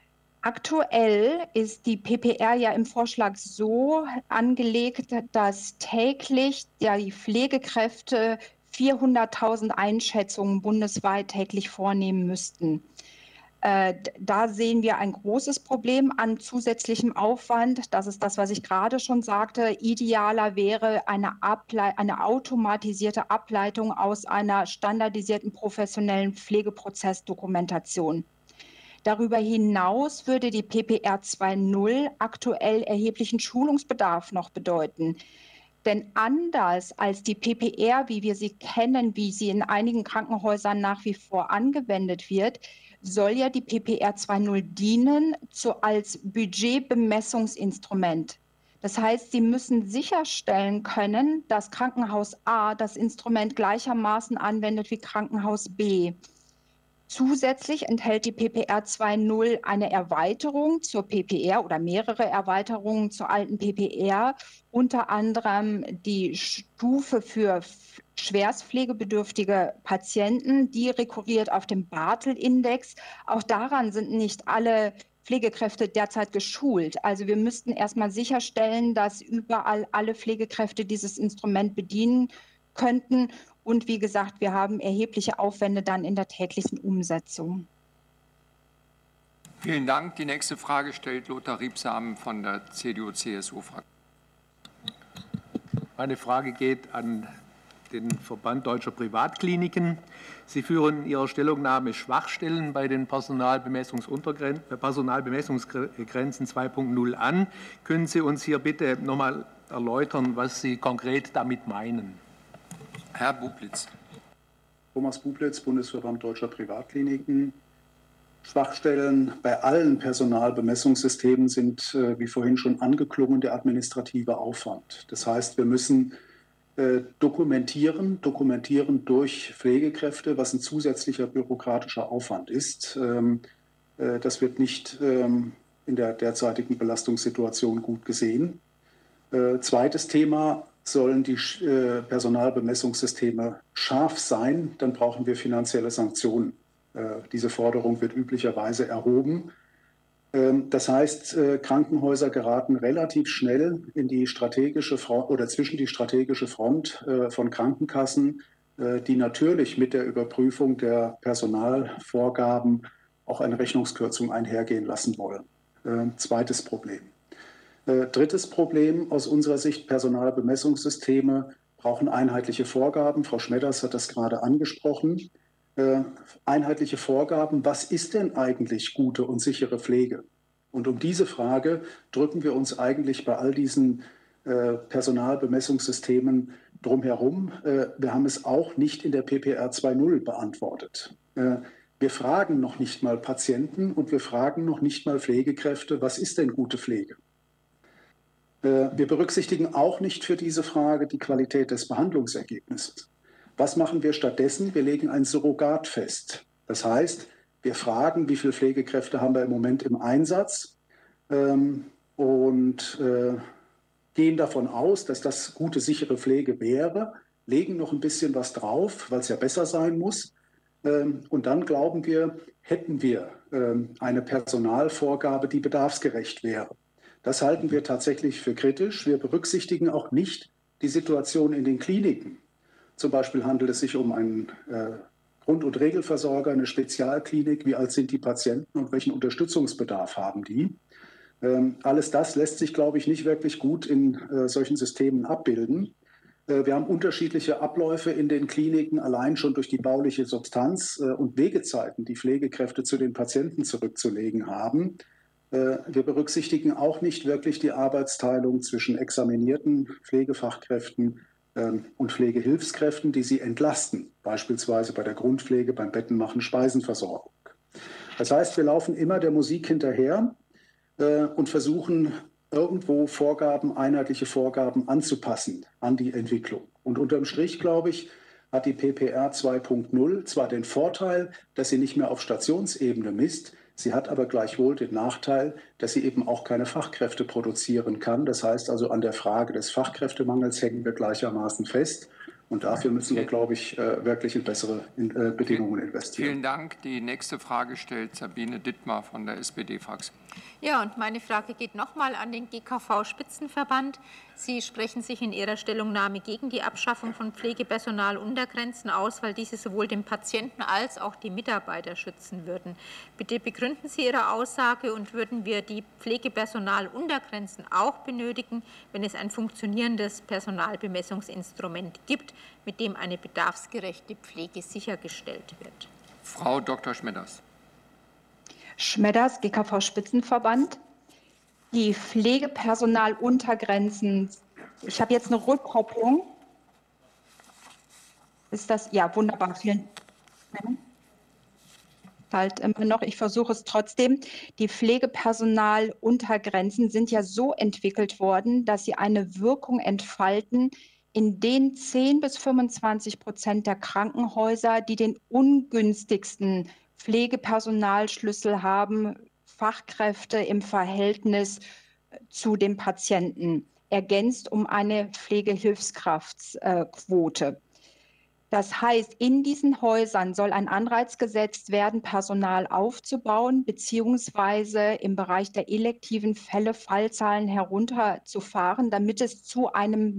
Aktuell ist die P P R ja im Vorschlag so angelegt, dass täglich ja, die Pflegekräfte vierhunderttausend Einschätzungen bundesweit täglich vornehmen müssten. Äh, da sehen wir ein großes Problem an zusätzlichem Aufwand. Das ist das, was ich gerade schon sagte. Idealer wäre eine, Ablei- eine automatisierte Ableitung aus einer standardisierten professionellen Pflegeprozessdokumentation. Darüber hinaus würde die P P R zwei Punkt null aktuell erheblichen Schulungsbedarf noch bedeuten. Denn anders als die P P R, wie wir sie kennen, wie sie in einigen Krankenhäusern nach wie vor angewendet wird, soll ja die P P R zwei Punkt null dienen zu, als Budgetbemessungsinstrument. Das heißt, Sie müssen sicherstellen können, dass Krankenhaus A das Instrument gleichermaßen anwendet wie Krankenhaus B. Zusätzlich enthält die P P R zwei Punkt null eine Erweiterung zur P P R oder mehrere Erweiterungen zur alten P P R, unter anderem die Stufe für schwerstpflegebedürftige Patienten, die rekurriert auf den Bartel-Index. Auch daran sind nicht alle Pflegekräfte derzeit geschult. Also wir müssten erstmal sicherstellen, dass überall alle Pflegekräfte dieses Instrument bedienen könnten. Und wie gesagt, wir haben erhebliche Aufwände dann in der täglichen Umsetzung. Vielen Dank. Die nächste Frage stellt Lothar Riebsamen von der C D U-C S U-Fraktion. Meine Frage geht an den Verband Deutscher Privatkliniken. Sie führen in Ihrer Stellungnahme Schwachstellen bei den Personalbemessungsgrenzen zwei Punkt null an. Können Sie uns hier bitte noch mal erläutern, was Sie konkret damit meinen? Herr Bublitz. Thomas Bublitz, Bundesverband Deutscher Privatkliniken. Schwachstellen bei allen Personalbemessungssystemen sind, äh, wie vorhin schon angeklungen, der administrative Aufwand. Das heißt, wir müssen äh, dokumentieren, dokumentieren durch Pflegekräfte, was ein zusätzlicher bürokratischer Aufwand ist. Ähm, äh, das wird nicht ähm, in der derzeitigen Belastungssituation gut gesehen. Äh, zweites Thema: Sollen die äh, Personalbemessungssysteme scharf sein, dann brauchen wir finanzielle Sanktionen. Diese Forderung wird üblicherweise erhoben. Das heißt, Krankenhäuser geraten relativ schnell in die strategische Front oder zwischen die strategische Front von Krankenkassen, die natürlich mit der Überprüfung der Personalvorgaben auch eine Rechnungskürzung einhergehen lassen wollen. Zweites Problem. Drittes Problem aus unserer Sicht: Personalbemessungssysteme brauchen einheitliche Vorgaben. Frau Schmedders hat das gerade angesprochen. Äh, einheitliche Vorgaben, was ist denn eigentlich gute und sichere Pflege? Und um diese Frage drücken wir uns eigentlich bei all diesen äh, Personalbemessungssystemen drumherum. Äh, wir haben es auch nicht in der P P R zwei Punkt null beantwortet. Äh, wir fragen noch nicht mal Patienten und wir fragen noch nicht mal Pflegekräfte, was ist denn gute Pflege? Äh, wir berücksichtigen auch nicht für diese Frage die Qualität des Behandlungsergebnisses. Was machen wir stattdessen? Wir legen ein Surrogat fest. Das heißt, wir fragen, wie viele Pflegekräfte haben wir im Moment im Einsatz ähm, und äh, gehen davon aus, dass das gute, sichere Pflege wäre, legen noch ein bisschen was drauf, weil es ja besser sein muss. Ähm, und dann glauben wir, hätten wir ähm, eine Personalvorgabe, die bedarfsgerecht wäre. Das halten wir tatsächlich für kritisch. Wir berücksichtigen auch nicht die Situation in den Kliniken. Zum Beispiel handelt es sich um einen äh, Grund- und Regelversorger, eine Spezialklinik. Wie alt sind die Patienten und welchen Unterstützungsbedarf haben die? Ähm, alles das lässt sich, glaube ich, nicht wirklich gut in äh, solchen Systemen abbilden. Äh, wir haben unterschiedliche Abläufe in den Kliniken, allein schon durch die bauliche Substanz äh, und Wegezeiten, die Pflegekräfte zu den Patienten zurückzulegen haben. Äh, wir berücksichtigen auch nicht wirklich die Arbeitsteilung zwischen examinierten Pflegefachkräften und Pflegehilfskräften, die sie entlasten, beispielsweise bei der Grundpflege, beim Bettenmachen, Speisenversorgung. Das heißt, wir laufen immer der Musik hinterher äh, und versuchen irgendwo Vorgaben, einheitliche Vorgaben anzupassen an die Entwicklung. Und unterm Strich, glaube ich, hat die P P R zwei Punkt null zwar den Vorteil, dass sie nicht mehr auf Stationsebene misst, sie hat aber gleichwohl den Nachteil, dass sie eben auch keine Fachkräfte produzieren kann. Das heißt also, an der Frage des Fachkräftemangels hängen wir gleichermaßen fest. Und dafür müssen wir, glaube ich, wirklich in bessere Bedingungen investieren. Vielen Dank. Die nächste Frage stellt Sabine Dittmar von der S P D-Fraktion. Ja, und meine Frage geht nochmal an den G K V-Spitzenverband. Sie sprechen sich in Ihrer Stellungnahme gegen die Abschaffung von Pflegepersonaluntergrenzen aus, weil diese sowohl den Patienten als auch die Mitarbeiter schützen würden. Bitte begründen Sie Ihre Aussage und würden wir die Pflegepersonaluntergrenzen auch benötigen, wenn es ein funktionierendes Personalbemessungsinstrument gibt, mit dem eine bedarfsgerechte Pflege sichergestellt wird? Frau Doktor Schmedders. Schmedders, G K V-Spitzenverband. Die Pflegepersonaluntergrenzen, ich habe jetzt eine Rückkopplung. Ist das, ja, wunderbar, vielen Dank. Halt immer noch, ich versuche es trotzdem. Die Pflegepersonaluntergrenzen sind ja so entwickelt worden, dass sie eine Wirkung entfalten in den zehn bis fünfundzwanzig Prozent der Krankenhäuser, die den ungünstigsten Pflegepersonalschlüssel haben, Fachkräfte im Verhältnis zu dem Patienten, ergänzt um eine Pflegehilfskraftquote. Das heißt, in diesen Häusern soll ein Anreiz gesetzt werden, Personal aufzubauen, beziehungsweise im Bereich der elektiven Fälle Fallzahlen herunterzufahren, damit es zu einem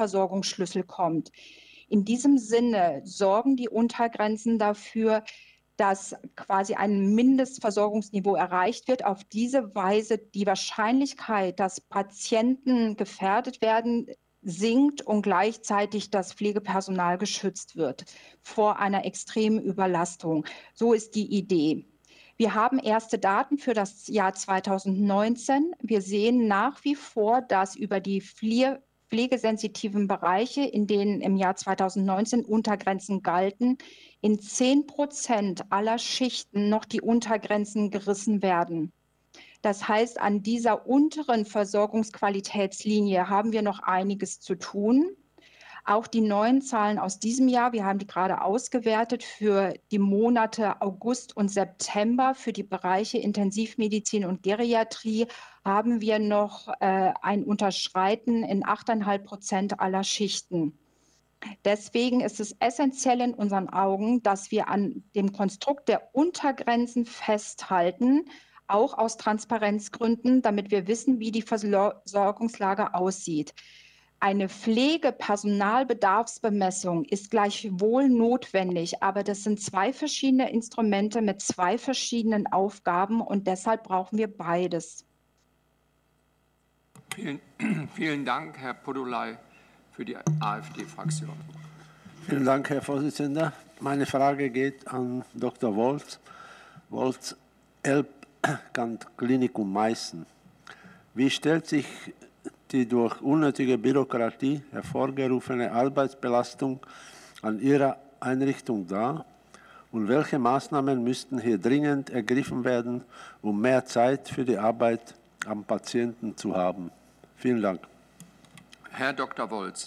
Mindestversorgungsschlüssel kommt. In diesem Sinne sorgen die Untergrenzen dafür, dass quasi ein Mindestversorgungsniveau erreicht wird. Auf diese Weise die Wahrscheinlichkeit, dass Patienten gefährdet werden, sinkt und gleichzeitig das Pflegepersonal geschützt wird vor einer extremen Überlastung. So ist die Idee. Wir haben erste Daten für das Jahr zweitausendneunzehn. Wir sehen nach wie vor, dass über die Pfle- pflegesensitiven Bereiche, in denen im Jahr zweitausendneunzehn Untergrenzen galten, in zehn Prozent aller Schichten noch die Untergrenzen gerissen werden. Das heißt, an dieser unteren Versorgungsqualitätslinie haben wir noch einiges zu tun. Auch die neuen Zahlen aus diesem Jahr, wir haben die gerade ausgewertet für die Monate August und September für die Bereiche Intensivmedizin und Geriatrie, haben wir noch äh, ein Unterschreiten in acht Komma fünf Prozent aller Schichten. Deswegen ist es essentiell in unseren Augen, dass wir an dem Konstrukt der Untergrenzen festhalten, auch aus Transparenzgründen, damit wir wissen, wie die Versorgungslage aussieht. Eine Pflegepersonalbedarfsbemessung ist gleichwohl notwendig, aber das sind zwei verschiedene Instrumente mit zwei verschiedenen Aufgaben und deshalb brauchen wir beides. Vielen, vielen Dank, Herr Podolai, für die AfD-Fraktion. Vielen Dank, Herr Vorsitzender. Meine Frage geht an Doktor Wolz. Wolz, Elbkant-Klinikum Meißen. Wie stellt sich die durch unnötige Bürokratie hervorgerufene Arbeitsbelastung an Ihrer Einrichtung dar? Und welche Maßnahmen müssten hier dringend ergriffen werden, um mehr Zeit für die Arbeit am Patienten zu haben? Vielen Dank. Herr Doktor Wolz.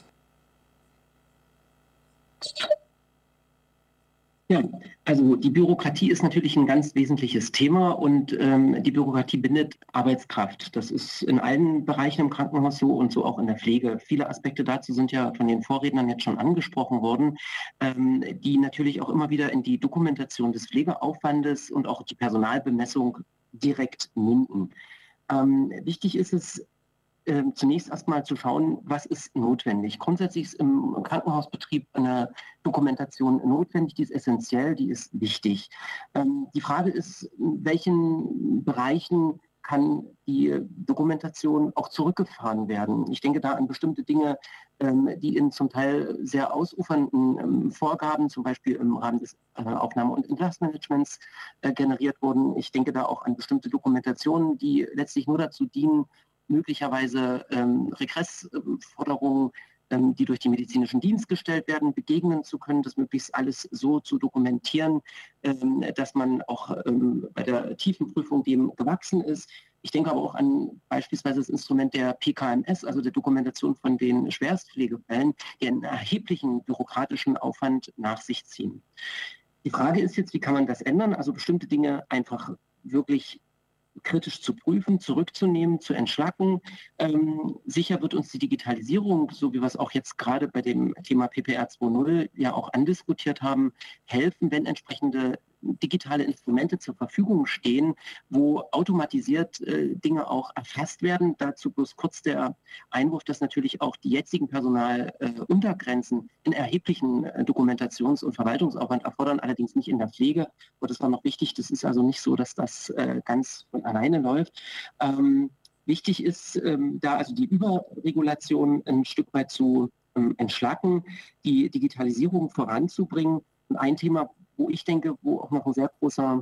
Ja, also die Bürokratie ist natürlich ein ganz wesentliches Thema und ähm, die Bürokratie bindet Arbeitskraft. Das ist in allen Bereichen im Krankenhaus so und so auch in der Pflege. Viele Aspekte dazu sind ja von den Vorrednern jetzt schon angesprochen worden, ähm, die natürlich auch immer wieder in die Dokumentation des Pflegeaufwandes und auch die Personalbemessung direkt münden. Ähm, wichtig ist es, Ähm, zunächst erstmal zu schauen, was ist notwendig. Grundsätzlich ist im Krankenhausbetrieb eine Dokumentation notwendig, die ist essentiell, die ist wichtig. Ähm, die Frage ist, in welchen Bereichen kann die Dokumentation auch zurückgefahren werden. Ich denke da an bestimmte Dinge, ähm, die in zum Teil sehr ausufernden ähm, Vorgaben, zum Beispiel im Rahmen des äh, Aufnahme- und Entlassmanagements äh, generiert wurden. Ich denke da auch an bestimmte Dokumentationen, die letztlich nur dazu dienen, möglicherweise ähm, Regressforderungen, ähm, die durch den medizinischen Dienst gestellt werden, begegnen zu können, das möglichst alles so zu dokumentieren, ähm, dass man auch ähm, bei der Tiefenprüfung dem gewachsen ist. Ich denke aber auch an beispielsweise das Instrument der P K M S, also der Dokumentation von den Schwerstpflegefällen, die einen erheblichen bürokratischen Aufwand nach sich ziehen. Die Frage ist jetzt, wie kann man das ändern? Also bestimmte Dinge einfach wirklich kritisch zu prüfen, zurückzunehmen, zu entschlacken. Ähm, sicher wird uns die Digitalisierung, so wie wir es auch jetzt gerade bei dem Thema P P R zwei Punkt null ja auch andiskutiert haben, helfen, wenn entsprechende digitale Instrumente zur Verfügung stehen, wo automatisiert äh, Dinge auch erfasst werden. Dazu bloß kurz der Einwurf, dass natürlich auch die jetzigen Personaluntergrenzen äh, in erheblichen äh, Dokumentations- und Verwaltungsaufwand erfordern, allerdings nicht in der Pflege. Und das war noch wichtig, das ist also nicht so, dass das äh, ganz von alleine läuft. Ähm, wichtig ist, ähm, da also die Überregulation ein Stück weit zu ähm, entschlacken, die Digitalisierung voranzubringen. Und ein Thema, wo ich denke, wo auch noch ein sehr großer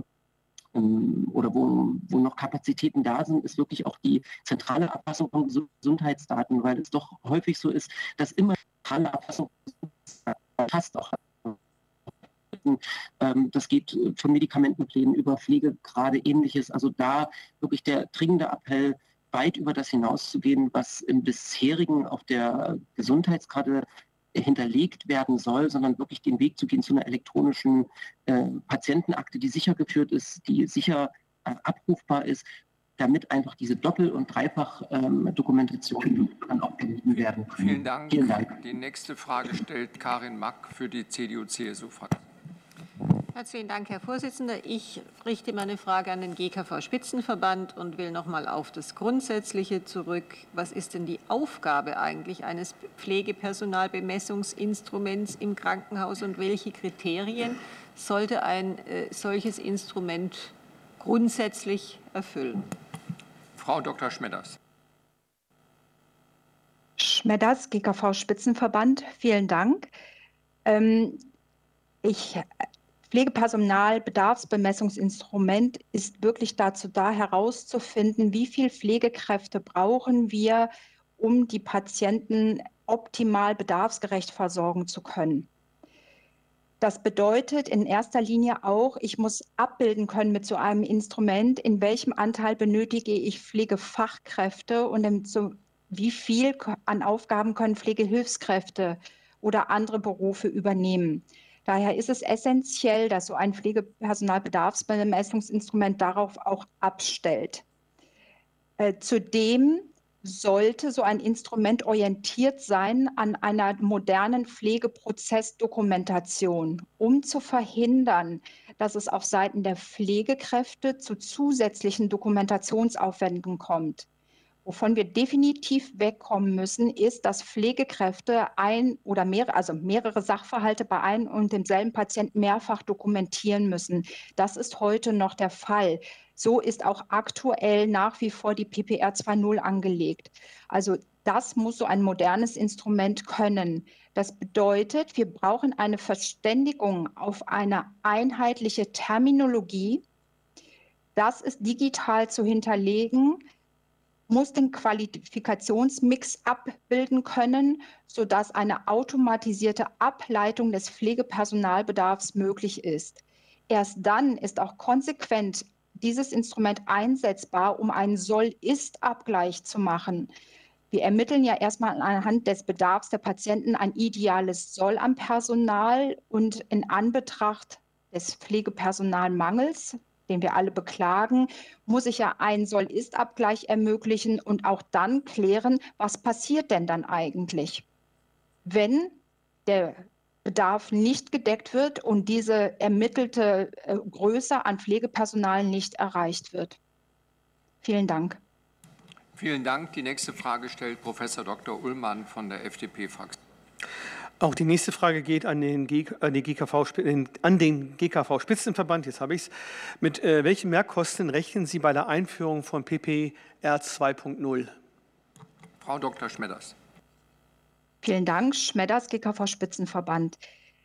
ähm, oder wo, wo noch Kapazitäten da sind, ist wirklich auch die zentrale Erfassung von Gesundheitsdaten, weil es doch häufig so ist, dass immer zentrale Erfassung passt auch. Ähm, das geht von Medikamentenplänen über Pflegegrade, ähnliches. Also da wirklich der dringende Appell, weit über das hinauszugehen, was im bisherigen auf der Gesundheitskarte hinterlegt werden soll, sondern wirklich den Weg zu gehen zu einer elektronischen äh, Patientenakte, die sicher geführt ist, die sicher äh, abrufbar ist, damit einfach diese Doppel- und Dreifach-Dokumentation ähm, dann auch gemieden werden können. Vielen Dank. Vielen Dank. Die nächste Frage stellt Karin Mack für die C D U C S U-Fraktion. Herzlichen Dank, Herr Vorsitzender. Ich richte meine Frage an den G K V-Spitzenverband und will noch mal auf das Grundsätzliche zurück. Was ist denn die Aufgabe eigentlich eines Pflegepersonalbemessungsinstruments im Krankenhaus und welche Kriterien sollte ein äh, solches Instrument grundsätzlich erfüllen? Frau Doktor Schmedders. Schmedders, G K V-Spitzenverband, vielen Dank. Ähm, ich Pflegepersonalbedarfsbemessungsinstrument ist wirklich dazu da, herauszufinden, wie viele Pflegekräfte brauchen wir, um die Patienten optimal bedarfsgerecht versorgen zu können. Das bedeutet in erster Linie auch, ich muss abbilden können mit so einem Instrument, in welchem Anteil benötige ich Pflegefachkräfte und in so, wie viel an Aufgaben können Pflegehilfskräfte oder andere Berufe übernehmen. Daher ist es essentiell, dass so ein Pflegepersonalbedarfsbemessungsinstrument darauf auch abstellt. Äh, zudem sollte so ein Instrument orientiert sein an einer modernen Pflegeprozessdokumentation, um zu verhindern, dass es auf Seiten der Pflegekräfte zu zusätzlichen Dokumentationsaufwendungen kommt. Wovon wir definitiv wegkommen müssen, ist, dass Pflegekräfte ein oder mehrere, also mehrere Sachverhalte bei einem und demselben Patienten mehrfach dokumentieren müssen. Das ist heute noch der Fall. So ist auch aktuell nach wie vor die P P R zwei Punkt null angelegt. Also das muss so ein modernes Instrument können. Das bedeutet, wir brauchen eine Verständigung auf eine einheitliche Terminologie. Das ist digital zu hinterlegen, muss den Qualifikationsmix abbilden können, sodass eine automatisierte Ableitung des Pflegepersonalbedarfs möglich ist. Erst dann ist auch konsequent dieses Instrument einsetzbar, um einen Soll-Ist-Abgleich zu machen. Wir ermitteln ja erstmal anhand des Bedarfs der Patienten ein ideales Soll am Personal und in Anbetracht des Pflegepersonalmangels, den wir alle beklagen, muss ich ja einen Soll-Ist-Abgleich ermöglichen und auch dann klären, was passiert denn dann eigentlich, wenn der Bedarf nicht gedeckt wird und diese ermittelte äh, Größe an Pflegepersonal nicht erreicht wird. Vielen Dank. Vielen Dank. Die nächste Frage stellt Professor Doktor Ullmann von der F D P-Fraktion. Auch die nächste Frage geht an den, G, an den, G K V, an den G K V-Spitzenverband. Jetzt habe ich es. Mit äh, welchen Mehrkosten rechnen Sie bei der Einführung von P P R zwei Punkt null? Frau Doktor Schmedders. Vielen Dank. Schmedders, G K V-Spitzenverband.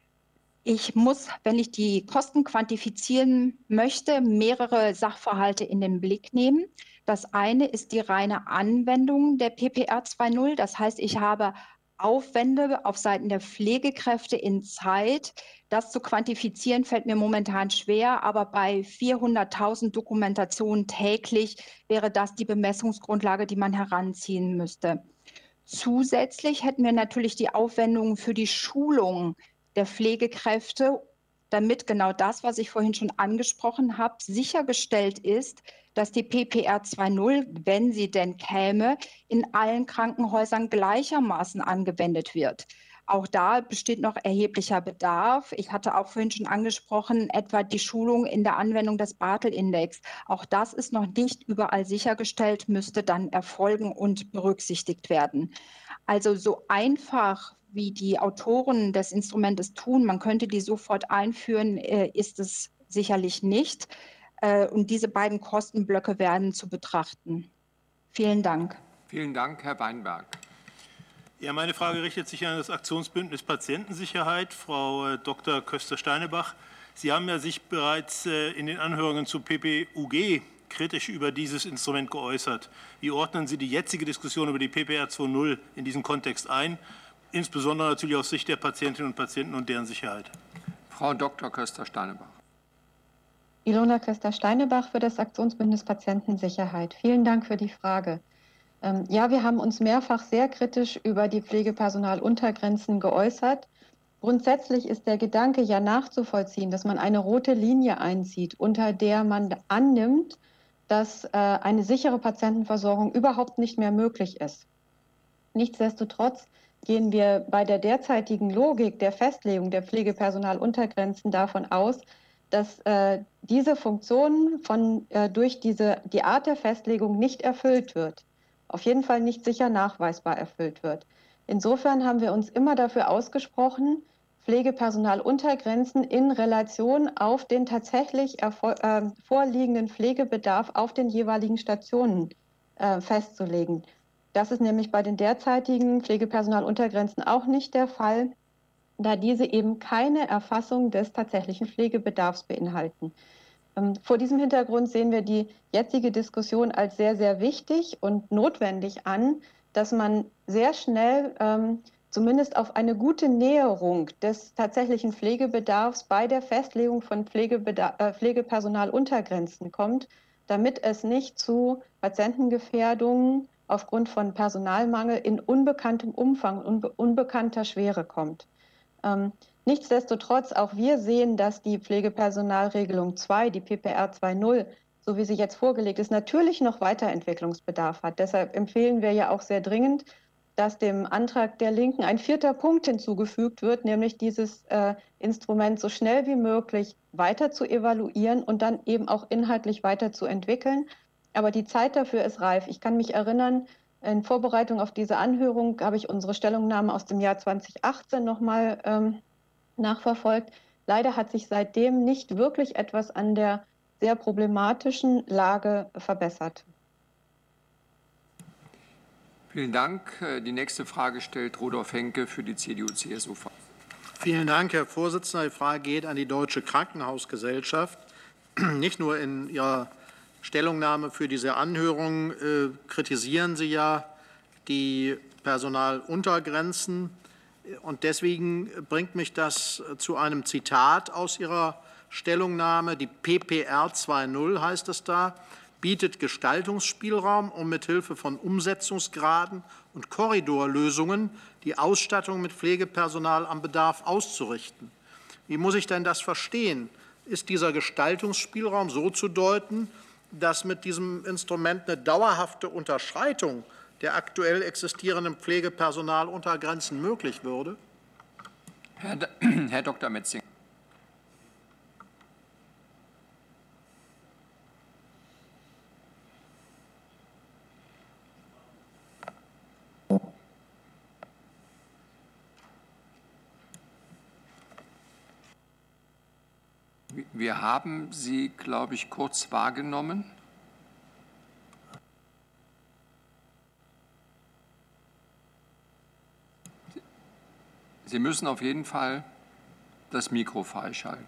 Ich muss, wenn ich die Kosten quantifizieren möchte, mehrere Sachverhalte in den Blick nehmen. Das eine ist die reine Anwendung der P P R zwei Punkt null. Das heißt, ich habe Aufwände auf Seiten der Pflegekräfte in Zeit. Das zu quantifizieren fällt mir momentan schwer, aber bei vierhunderttausend Dokumentationen täglich wäre das die Bemessungsgrundlage, die man heranziehen müsste. Zusätzlich hätten wir natürlich die Aufwendungen für die Schulung der Pflegekräfte, damit genau das, was ich vorhin schon angesprochen habe, sichergestellt ist, dass die P P R zwei Punkt null, wenn sie denn käme, in allen Krankenhäusern gleichermaßen angewendet wird. Auch da besteht noch erheblicher Bedarf. Ich hatte auch vorhin schon angesprochen, etwa die Schulung in der Anwendung des Bartel-Index. Auch das ist noch nicht überall sichergestellt, müsste dann erfolgen und berücksichtigt werden. Also so einfach wie die Autoren des Instrumentes tun, man könnte die sofort einführen, ist es sicherlich nicht. Und diese beiden Kostenblöcke werden zu betrachten. Vielen Dank. Vielen Dank, Herr Weinberg. Ja, meine Frage richtet sich an das Aktionsbündnis Patientensicherheit. Frau Doktor Köster-Steinebach, Sie haben ja sich bereits in den Anhörungen zu P P U G kritisch über dieses Instrument geäußert. Wie ordnen Sie die jetzige Diskussion über die P P R zwei Punkt null in diesen Kontext ein, insbesondere natürlich aus Sicht der Patientinnen und Patienten und deren Sicherheit? Frau Doktor Köster-Steinebach. Ilona Köster-Steinebach für das Aktionsbündnis Patientensicherheit. Vielen Dank für die Frage. Ähm, ja, wir haben uns mehrfach sehr kritisch über die Pflegepersonaluntergrenzen geäußert. Grundsätzlich ist der Gedanke ja nachzuvollziehen, dass man eine rote Linie einzieht, unter der man annimmt, dass äh, eine sichere Patientenversorgung überhaupt nicht mehr möglich ist. Nichtsdestotrotz gehen wir bei der derzeitigen Logik der Festlegung der Pflegepersonaluntergrenzen davon aus, dass äh, diese Funktion von, äh, durch diese, die Art der Festlegung nicht erfüllt wird. Auf jeden Fall nicht sicher nachweisbar erfüllt wird. Insofern haben wir uns immer dafür ausgesprochen, Pflegepersonaluntergrenzen in Relation auf den tatsächlich äh, vorliegenden Pflegebedarf auf den jeweiligen Stationen äh, festzulegen. Das ist nämlich bei den derzeitigen Pflegepersonaluntergrenzen auch nicht der Fall, da diese eben keine Erfassung des tatsächlichen Pflegebedarfs beinhalten. Ähm, vor diesem Hintergrund sehen wir die jetzige Diskussion als sehr, sehr wichtig und notwendig an, dass man sehr schnell ähm, zumindest auf eine gute Näherung des tatsächlichen Pflegebedarfs bei der Festlegung von äh, Pflegepersonaluntergrenzen kommt, damit es nicht zu Patientengefährdungen aufgrund von Personalmangel in unbekanntem Umfang und unbe unbekannter Schwere kommt. Ähm, nichtsdestotrotz, auch wir sehen, dass die Pflegepersonalregelung zwei, die P P R zwei Punkt null, so wie sie jetzt vorgelegt ist, natürlich noch Weiterentwicklungsbedarf hat. Deshalb empfehlen wir ja auch sehr dringend, dass dem Antrag der Linken ein vierter Punkt hinzugefügt wird, nämlich dieses äh, Instrument so schnell wie möglich weiter zu evaluieren und dann eben auch inhaltlich weiterzuentwickeln. Aber die Zeit dafür ist reif. Ich kann mich erinnern, in Vorbereitung auf diese Anhörung habe ich unsere Stellungnahme aus dem Jahr zweitausendachtzehn nochmal ähm, nachverfolgt. Leider hat sich seitdem nicht wirklich etwas an der sehr problematischen Lage verbessert. Vielen Dank. Die nächste Frage stellt Rudolf Henke für die C D U-C S U-Fraktion. Vielen Dank, Herr Vorsitzender. Die Frage geht an die Deutsche Krankenhausgesellschaft. Nicht nur in Ihrer Stellungnahme für diese Anhörung äh, kritisieren Sie ja die Personaluntergrenzen. Und deswegen bringt mich das zu einem Zitat aus Ihrer Stellungnahme. Die P P R zwei Punkt null heißt es da, bietet Gestaltungsspielraum, um mithilfe von Umsetzungsgraden und Korridorlösungen die Ausstattung mit Pflegepersonal am Bedarf auszurichten. Wie muss ich denn das verstehen? Ist dieser Gestaltungsspielraum so zu deuten, dass mit diesem Instrument eine dauerhafte Unterschreitung der aktuell existierenden Pflegepersonaluntergrenzen möglich würde? Herr, Herr Doktor Metzing. Wir haben Sie, glaube ich, kurz wahrgenommen. Sie müssen auf jeden Fall das Mikro freischalten.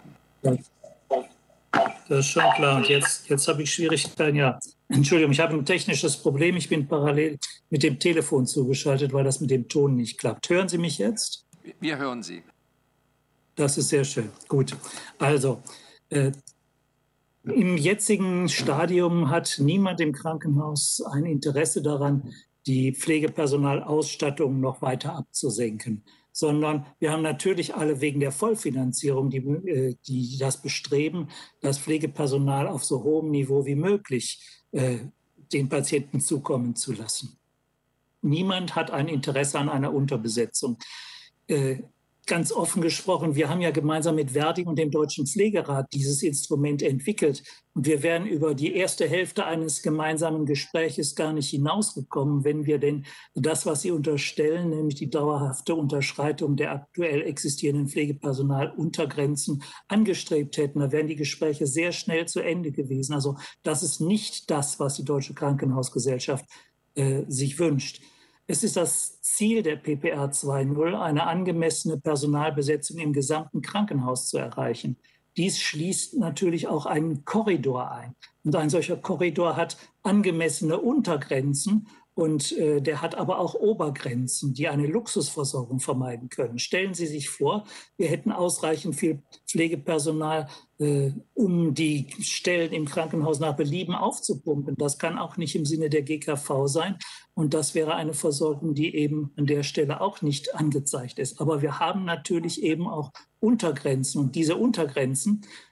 Das ist schon klar. Und jetzt, jetzt habe ich Schwierigkeiten. Ja, Entschuldigung, ich habe ein technisches Problem. Ich bin parallel mit dem Telefon zugeschaltet, weil das mit dem Ton nicht klappt. Hören Sie mich jetzt? Wir hören Sie. Das ist sehr schön. Gut. Also, äh, im jetzigen Stadium hat niemand im Krankenhaus ein Interesse daran, die Pflegepersonalausstattung noch weiter abzusenken, sondern wir haben natürlich alle wegen der Vollfinanzierung, die, äh, die das bestreben, das Pflegepersonal auf so hohem Niveau wie möglich äh, den Patienten zukommen zu lassen. Niemand hat ein Interesse an einer Unterbesetzung. Äh, Ganz offen gesprochen, wir haben ja gemeinsam mit Verdi und dem Deutschen Pflegerat dieses Instrument entwickelt. Und wir wären über die erste Hälfte eines gemeinsamen Gespräches gar nicht hinausgekommen, wenn wir denn das, was Sie unterstellen, nämlich die dauerhafte Unterschreitung der aktuell existierenden Pflegepersonaluntergrenzen angestrebt hätten. Da wären die Gespräche sehr schnell zu Ende gewesen. Also das ist nicht das, was die Deutsche Krankenhausgesellschaft äh, sich wünscht. Es ist das Ziel der P P R zwei Punkt null, eine angemessene Personalbesetzung im gesamten Krankenhaus zu erreichen. Dies schließt natürlich auch einen Korridor ein. Und ein solcher Korridor hat angemessene Untergrenzen und äh, der hat aber auch Obergrenzen, die eine Luxusversorgung vermeiden können. Stellen Sie sich vor, wir hätten ausreichend viel Pflegepersonal, äh, um die Stellen im Krankenhaus nach Belieben aufzupumpen. Das kann auch nicht im Sinne der G K V sein. Und das wäre eine Versorgung, die eben an der Stelle auch nicht angezeigt ist. Aber wir haben natürlich eben auch Untergrenzen. Und diese Untergrenzen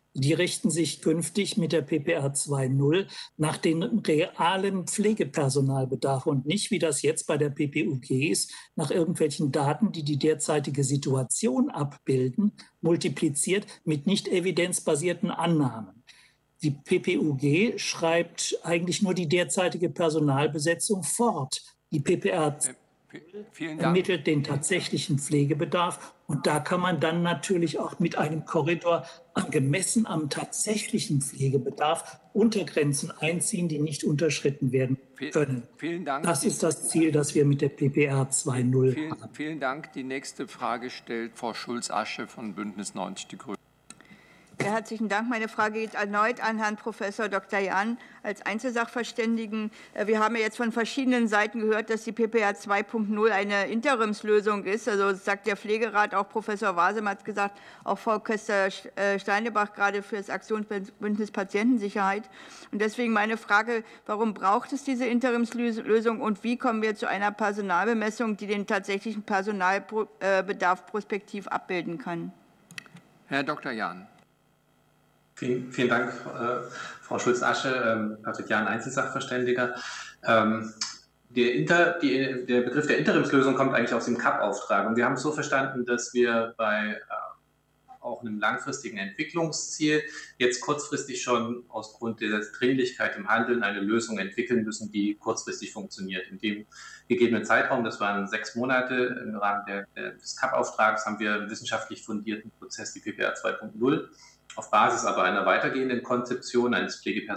Die richten sich künftig mit der P P R zwei Punkt null nach dem realen Pflegepersonalbedarf und nicht, wie das jetzt bei der P P U G ist, nach irgendwelchen Daten, die die derzeitige Situation abbilden, multipliziert mit nicht evidenzbasierten Annahmen. Die P P U G schreibt eigentlich nur die derzeitige Personalbesetzung fort. Die P P R ermittelt den tatsächlichen Pflegebedarf und da kann man dann natürlich auch mit einem Korridor gemessen am tatsächlichen Pflegebedarf Untergrenzen einziehen, die nicht unterschritten werden können. Vielen Dank. Das ist das Ziel, das wir mit der P P R zwei Punkt null vielen, haben. Vielen Dank. Die nächste Frage stellt Frau Schulz-Asche von Bündnis neunzig Die Grünen. Ja, herzlichen Dank. Meine Frage geht erneut an Herrn Professor Doktor Jahn als Einzelsachverständigen. Wir haben ja jetzt von verschiedenen Seiten gehört, dass die P P R zwei Punkt null eine Interimslösung ist. Also das sagt der Pflegerat, auch Professor Wasem hat es gesagt, auch Frau Köster-Steinebach gerade für das Aktionsbündnis Patientensicherheit. Und deswegen meine Frage, warum braucht es diese Interimslösung und wie kommen wir zu einer Personalbemessung, die den tatsächlichen Personalbedarf prospektiv abbilden kann? Herr Doktor Jahn. Vielen, vielen Dank, äh, Frau Schulz-Asche, ähm, Patrick Jahn, Einzelsachverständiger. Ähm, der, Inter, die, der Begriff der Interimslösung kommt eigentlich aus dem K A P-Auftrag. Und wir haben es so verstanden, dass wir bei äh, auch einem langfristigen Entwicklungsziel jetzt kurzfristig schon aus Grund der Dringlichkeit im Handeln eine Lösung entwickeln müssen, die kurzfristig funktioniert. In dem gegebenen Zeitraum, das waren sechs Monate im Rahmen der, der, des K A P-Auftrags, haben wir einen wissenschaftlich fundierten Prozess, die P P R zwei Punkt null, auf Basis aber einer weitergehenden Konzeption eines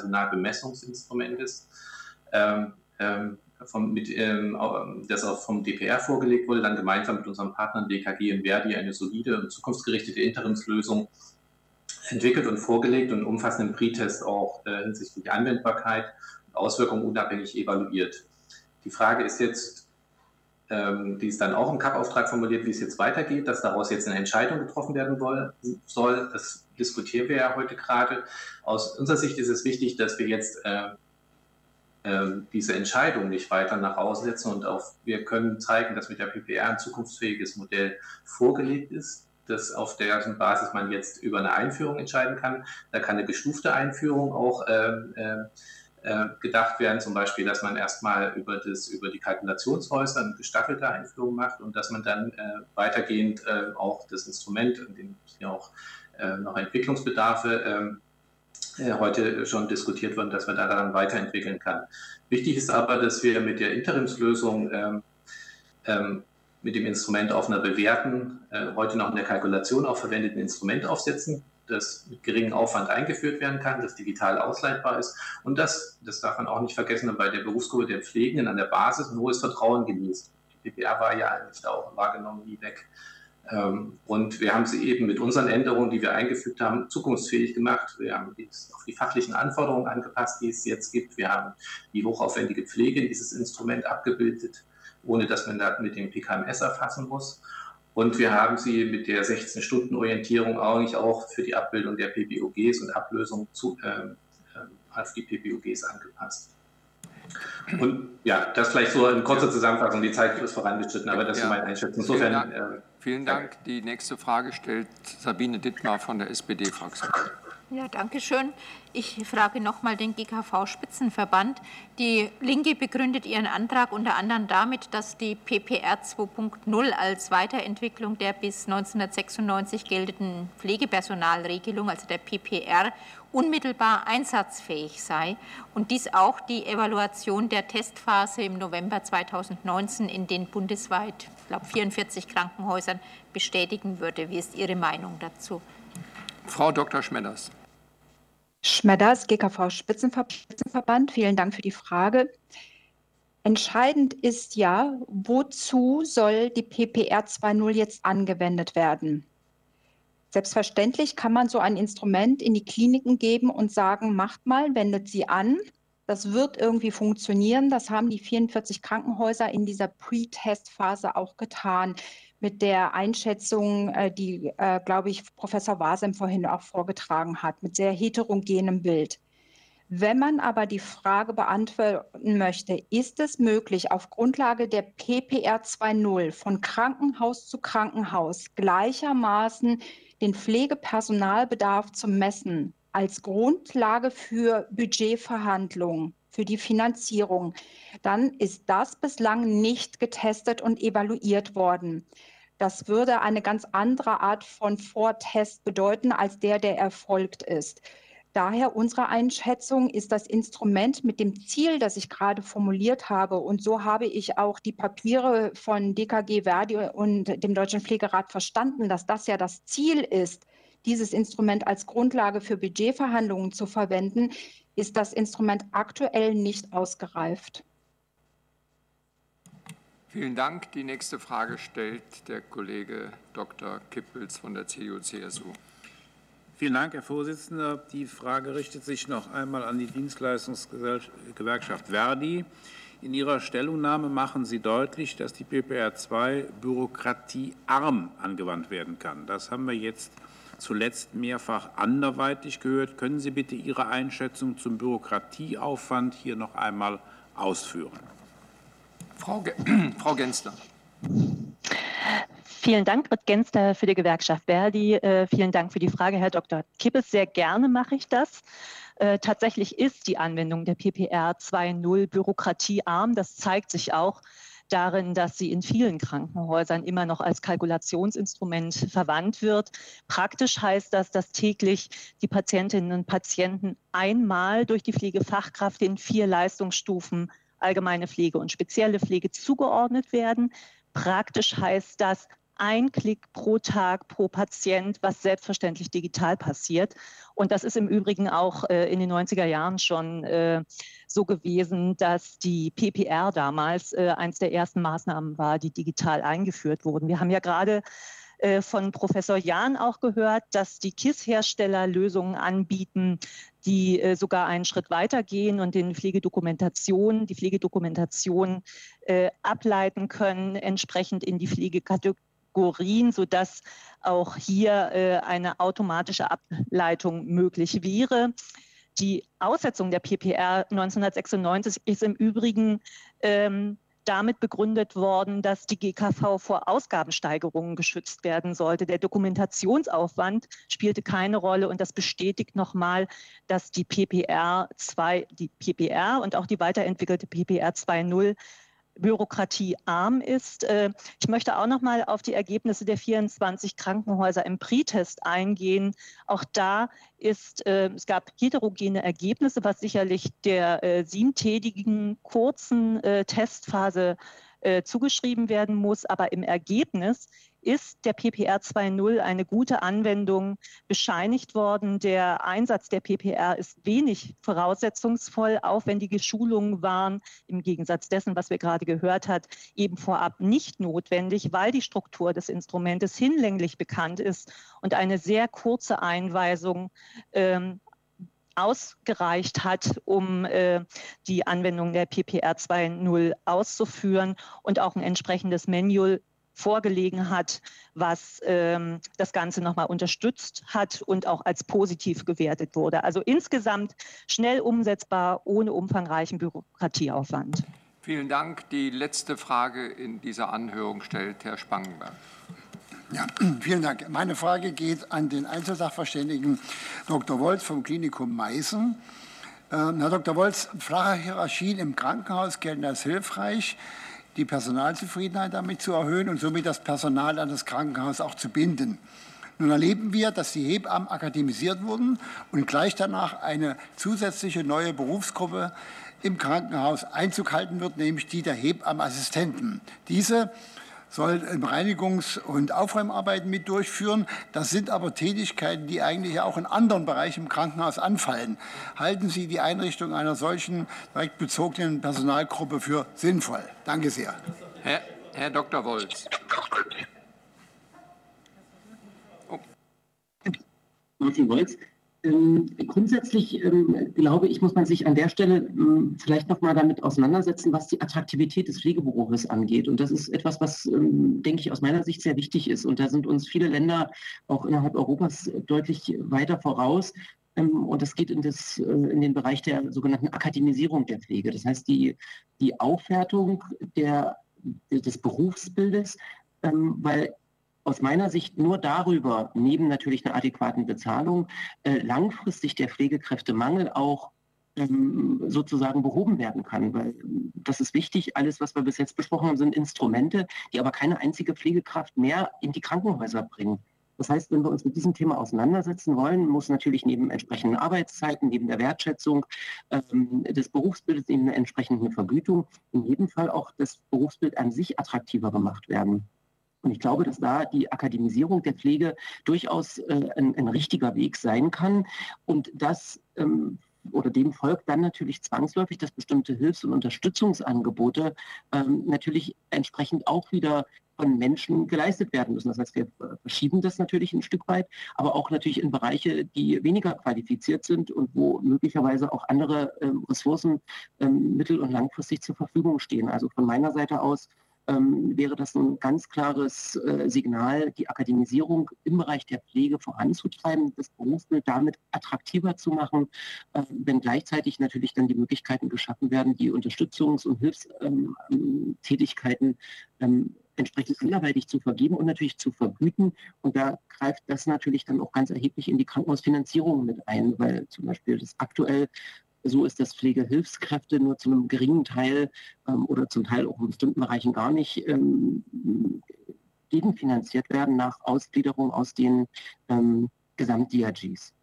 Pflegepersonalbemessungsinstrumentes, ähm, ähm, vom, mit, ähm, das auch vom D P R vorgelegt wurde, dann gemeinsam mit unseren Partnern D K G und Verdi eine solide und zukunftsgerichtete Interimslösung entwickelt und vorgelegt und einen umfassenden Pre-Test auch äh, hinsichtlich Anwendbarkeit und Auswirkungen unabhängig evaluiert. Die Frage ist jetzt, ähm, die ist dann auch im K A P-Auftrag formuliert, wie es jetzt weitergeht, dass daraus jetzt eine Entscheidung getroffen werden soll. Das diskutieren wir ja heute gerade. Aus unserer Sicht ist es wichtig, dass wir jetzt äh, äh, diese Entscheidung nicht weiter nach außen setzen und auch wir können zeigen, dass mit der P P R ein zukunftsfähiges Modell vorgelegt ist, dass auf deren Basis man jetzt über eine Einführung entscheiden kann. Da kann eine gestufte Einführung auch äh, äh, gedacht werden, zum Beispiel, dass man erstmal über, das, über die Kalkulationshäuser eine gestaffelte Einführung macht und dass man dann äh, weitergehend äh, auch das Instrument, in dem ja auch äh, noch Entwicklungsbedarfe äh, heute schon diskutiert wurden, dass man da dann weiterentwickeln kann. Wichtig ist aber, dass wir mit der Interimslösung ähm, ähm, mit dem Instrument auf einer bewährten, äh, heute noch in der Kalkulation auch verwendeten Instrument aufsetzen, das mit geringem Aufwand eingeführt werden kann, das digital ausleitbar ist und das, das darf man auch nicht vergessen, bei der Berufsgruppe der Pflegenden an der Basis ein hohes Vertrauen genießt. Die P P R war ja eigentlich auch wahrgenommen nie weg. Und wir haben sie eben mit unseren Änderungen, die wir eingefügt haben, zukunftsfähig gemacht. Wir haben auch die fachlichen Anforderungen angepasst, die es jetzt gibt. Wir haben die hochaufwendige Pflege in dieses Instrument abgebildet, ohne dass man das mit dem P K M S erfassen muss. Und wir haben sie mit der sechzehn-Stunden-Orientierung eigentlich auch für die Abbildung der P P O Gs und Ablösung zu, äh, auf die P P O Gs angepasst. Und ja, das vielleicht so in kurzer Zusammenfassung. Die Zeit ist vorangeschritten, aber das ja. ist meine Einschätzung. Insofern, Vielen Dank. Äh, Vielen Dank. Die nächste Frage stellt Sabine Dittmar von der S P D-Fraktion. Ja, danke schön. Ich frage nochmal den G K V-Spitzenverband. Die Linke begründet ihren Antrag unter anderem damit, dass die P P R zwei Punkt null als Weiterentwicklung der bis neunzehnhundertsechsundneunzig geltenden Pflegepersonalregelung, also der P P R, unmittelbar einsatzfähig sei und dies auch die Evaluation der Testphase im November zweitausendneunzehn in den bundesweit, ich glaube, vierundvierzig Krankenhäusern bestätigen würde. Wie ist Ihre Meinung dazu? Frau Doktor Schmedders. Schmedders, G K V-Spitzenverband, vielen Dank für die Frage. Entscheidend ist ja, wozu soll die P P R zwei Punkt null jetzt angewendet werden? Selbstverständlich kann man so ein Instrument in die Kliniken geben und sagen, macht mal, wendet sie an. Das wird irgendwie funktionieren. Das haben die vierundvierzig Krankenhäuser in dieser Pre-Test-Phase auch getan. Mit der Einschätzung, die, glaube ich, Professor Wasem vorhin auch vorgetragen hat, mit sehr heterogenem Bild. Wenn man aber die Frage beantworten möchte, ist es möglich, auf Grundlage der P P R zwei Punkt null von Krankenhaus zu Krankenhaus gleichermaßen den Pflegepersonalbedarf zu messen als Grundlage für Budgetverhandlungen, für die Finanzierung, dann ist das bislang nicht getestet und evaluiert worden. Das würde eine ganz andere Art von Vortest bedeuten, als der, der erfolgt ist. Daher unsere Einschätzung ist das Instrument mit dem Ziel, das ich gerade formuliert habe, und so habe ich auch die Papiere von D K G, Verdi und dem Deutschen Pflegerat verstanden, dass das ja das Ziel ist, dieses Instrument als Grundlage für Budgetverhandlungen zu verwenden, ist das Instrument aktuell nicht ausgereift. Vielen Dank. Die nächste Frage stellt der Kollege Doktor Kippels von der C D U C S U. Vielen Dank, Herr Vorsitzender. Die Frage richtet sich noch einmal an die Dienstleistungsgewerkschaft Verdi. In Ihrer Stellungnahme machen Sie deutlich, dass die P P R zwei bürokratiearm angewandt werden kann. Das haben wir jetzt zuletzt mehrfach anderweitig gehört. Können Sie bitte Ihre Einschätzung zum Bürokratieaufwand hier noch einmal ausführen? Frau, Ge Frau Gensler. Vielen Dank, Britt Genster für die Gewerkschaft Verdi. Äh, vielen Dank für die Frage, Herr Doktor Kippes. Sehr gerne mache ich das. Äh, tatsächlich ist die Anwendung der P P R zwei Punkt null bürokratiearm. Das zeigt sich auch darin, dass sie in vielen Krankenhäusern immer noch als Kalkulationsinstrument verwandt wird. Praktisch heißt das, dass täglich die Patientinnen und Patienten einmal durch die Pflegefachkraft in vier Leistungsstufen allgemeine Pflege und spezielle Pflege zugeordnet werden. Praktisch heißt das ein Klick pro Tag pro Patient, was selbstverständlich digital passiert. Und das ist im Übrigen auch äh, in den neunziger Jahren schon äh, so gewesen, dass die P P R damals äh, eines der ersten Maßnahmen war, die digital eingeführt wurden. Wir haben ja gerade äh, von Professor Jahn auch gehört, dass die K I S-Hersteller Lösungen anbieten, die äh, sogar einen Schritt weiter gehen und den Pflegedokumentation, die Pflegedokumentation äh, ableiten können, entsprechend in die Pflegekategorien, sodass auch hier äh, eine automatische Ableitung möglich wäre. Die Aussetzung der P P R neunzehnhundertsechsundneunzig ist im Übrigen ähm, damit begründet worden, dass die G K V vor Ausgabensteigerungen geschützt werden sollte. Der Dokumentationsaufwand spielte keine Rolle und das bestätigt nochmal, dass die P P R zwei, die P P R und auch die weiterentwickelte P P R zwei Punkt null bürokratiearm ist. Ich möchte auch noch mal auf die Ergebnisse der vierundzwanzig Krankenhäuser im Pre-Test eingehen. Auch da ist, es gab heterogene Ergebnisse, was sicherlich der siebentägigen kurzen Testphase zugeschrieben werden muss. Aber im Ergebnis ist der P P R zwei Punkt null eine gute Anwendung bescheinigt worden. Der Einsatz der P P R ist wenig voraussetzungsvoll. Aufwendige Schulungen waren im Gegensatz dessen, was wir gerade gehört haben, eben vorab nicht notwendig, weil die Struktur des Instrumentes hinlänglich bekannt ist und eine sehr kurze Einweisung ähm, ausgereicht hat, um äh, die Anwendung der P P R zwei Punkt null auszuführen und auch ein entsprechendes Manual vorgelegen hat, was ähm, das Ganze nochmal unterstützt hat und auch als positiv gewertet wurde. Also insgesamt schnell umsetzbar, ohne umfangreichen Bürokratieaufwand. Vielen Dank. Die letzte Frage in dieser Anhörung stellt Herr Spangenberg. Ja, vielen Dank. Meine Frage geht an den Einzelsachverständigen Doktor Wolz vom Klinikum Meißen. Ähm, Herr Doktor Wolz, flache Hierarchien im Krankenhaus gelten als hilfreich, die Personalzufriedenheit damit zu erhöhen und somit das Personal an das Krankenhaus auch zu binden. Nun erleben wir, dass die Hebammen akademisiert wurden und gleich danach eine zusätzliche neue Berufsgruppe im Krankenhaus Einzug halten wird, nämlich die der Hebammenassistenten. Diese soll Reinigungs- und Aufräumarbeiten mit durchführen. Das sind aber Tätigkeiten, die eigentlich auch in anderen Bereichen im Krankenhaus anfallen. Halten Sie die Einrichtung einer solchen direkt bezogenen Personalgruppe für sinnvoll? Danke sehr. Herr, Herr Doktor Wolz. Oh. Martin Wolz. Ähm, grundsätzlich ähm, glaube ich, muss man sich an der Stelle ähm, vielleicht noch mal damit auseinandersetzen, was die Attraktivität des Pflegeberufes angeht. Und das ist etwas, was, ähm, denke ich, aus meiner Sicht sehr wichtig ist. Und da sind uns viele Länder auch innerhalb Europas deutlich weiter voraus. Und das geht in, das, in den Bereich der sogenannten Akademisierung der Pflege. Das heißt, die, die Aufwertung der, des Berufsbildes, weil aus meiner Sicht nur darüber, neben natürlich einer adäquaten Bezahlung, langfristig der Pflegekräftemangel auch sozusagen behoben werden kann. Weil das ist wichtig, alles, was wir bis jetzt besprochen haben, sind Instrumente, die aber keine einzige Pflegekraft mehr in die Krankenhäuser bringen. Das heißt, wenn wir uns mit diesem Thema auseinandersetzen wollen, muss natürlich neben entsprechenden Arbeitszeiten, neben der Wertschätzung ähm, des Berufsbildes, neben der entsprechenden Vergütung, in jedem Fall auch das Berufsbild an sich attraktiver gemacht werden. Und ich glaube, dass da die Akademisierung der Pflege durchaus äh, ein, ein richtiger Weg sein kann. Und das ähm, oder dem folgt dann natürlich zwangsläufig, dass bestimmte Hilfs- und Unterstützungsangebote ähm, natürlich entsprechend auch wieder von Menschen geleistet werden müssen. Das heißt, wir verschieben das natürlich ein Stück weit, aber auch natürlich in Bereiche, die weniger qualifiziert sind und wo möglicherweise auch andere ähm, Ressourcen ähm, mittel- und langfristig zur Verfügung stehen. Also von meiner Seite aus ähm, wäre das ein ganz klares äh, Signal, die Akademisierung im Bereich der Pflege voranzutreiben, das Berufsbild damit attraktiver zu machen, äh, wenn gleichzeitig natürlich dann die Möglichkeiten geschaffen werden, die Unterstützungs- und Hilfstätigkeiten ähm, entsprechend anderweitig zu vergeben und natürlich zu vergüten. Und da greift das natürlich dann auch ganz erheblich in die Krankenhausfinanzierung mit ein, weil zum Beispiel das aktuell so ist, dass Pflegehilfskräfte nur zu einem geringen Teil ähm, oder zum Teil auch in bestimmten Bereichen gar nicht ähm, gegenfinanziert werden nach Ausgliederung aus den ähm, Gesamt-D R Gs.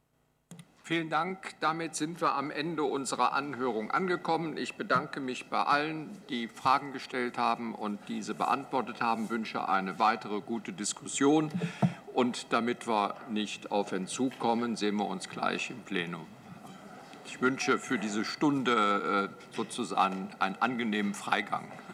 Vielen Dank. Damit sind wir am Ende unserer Anhörung angekommen. Ich bedanke mich bei allen, die Fragen gestellt haben und diese beantwortet haben, wünsche eine weitere gute Diskussion. Und damit wir nicht auf Entzug kommen, sehen wir uns gleich im Plenum. Ich wünsche für diese Stunde sozusagen einen angenehmen Freigang.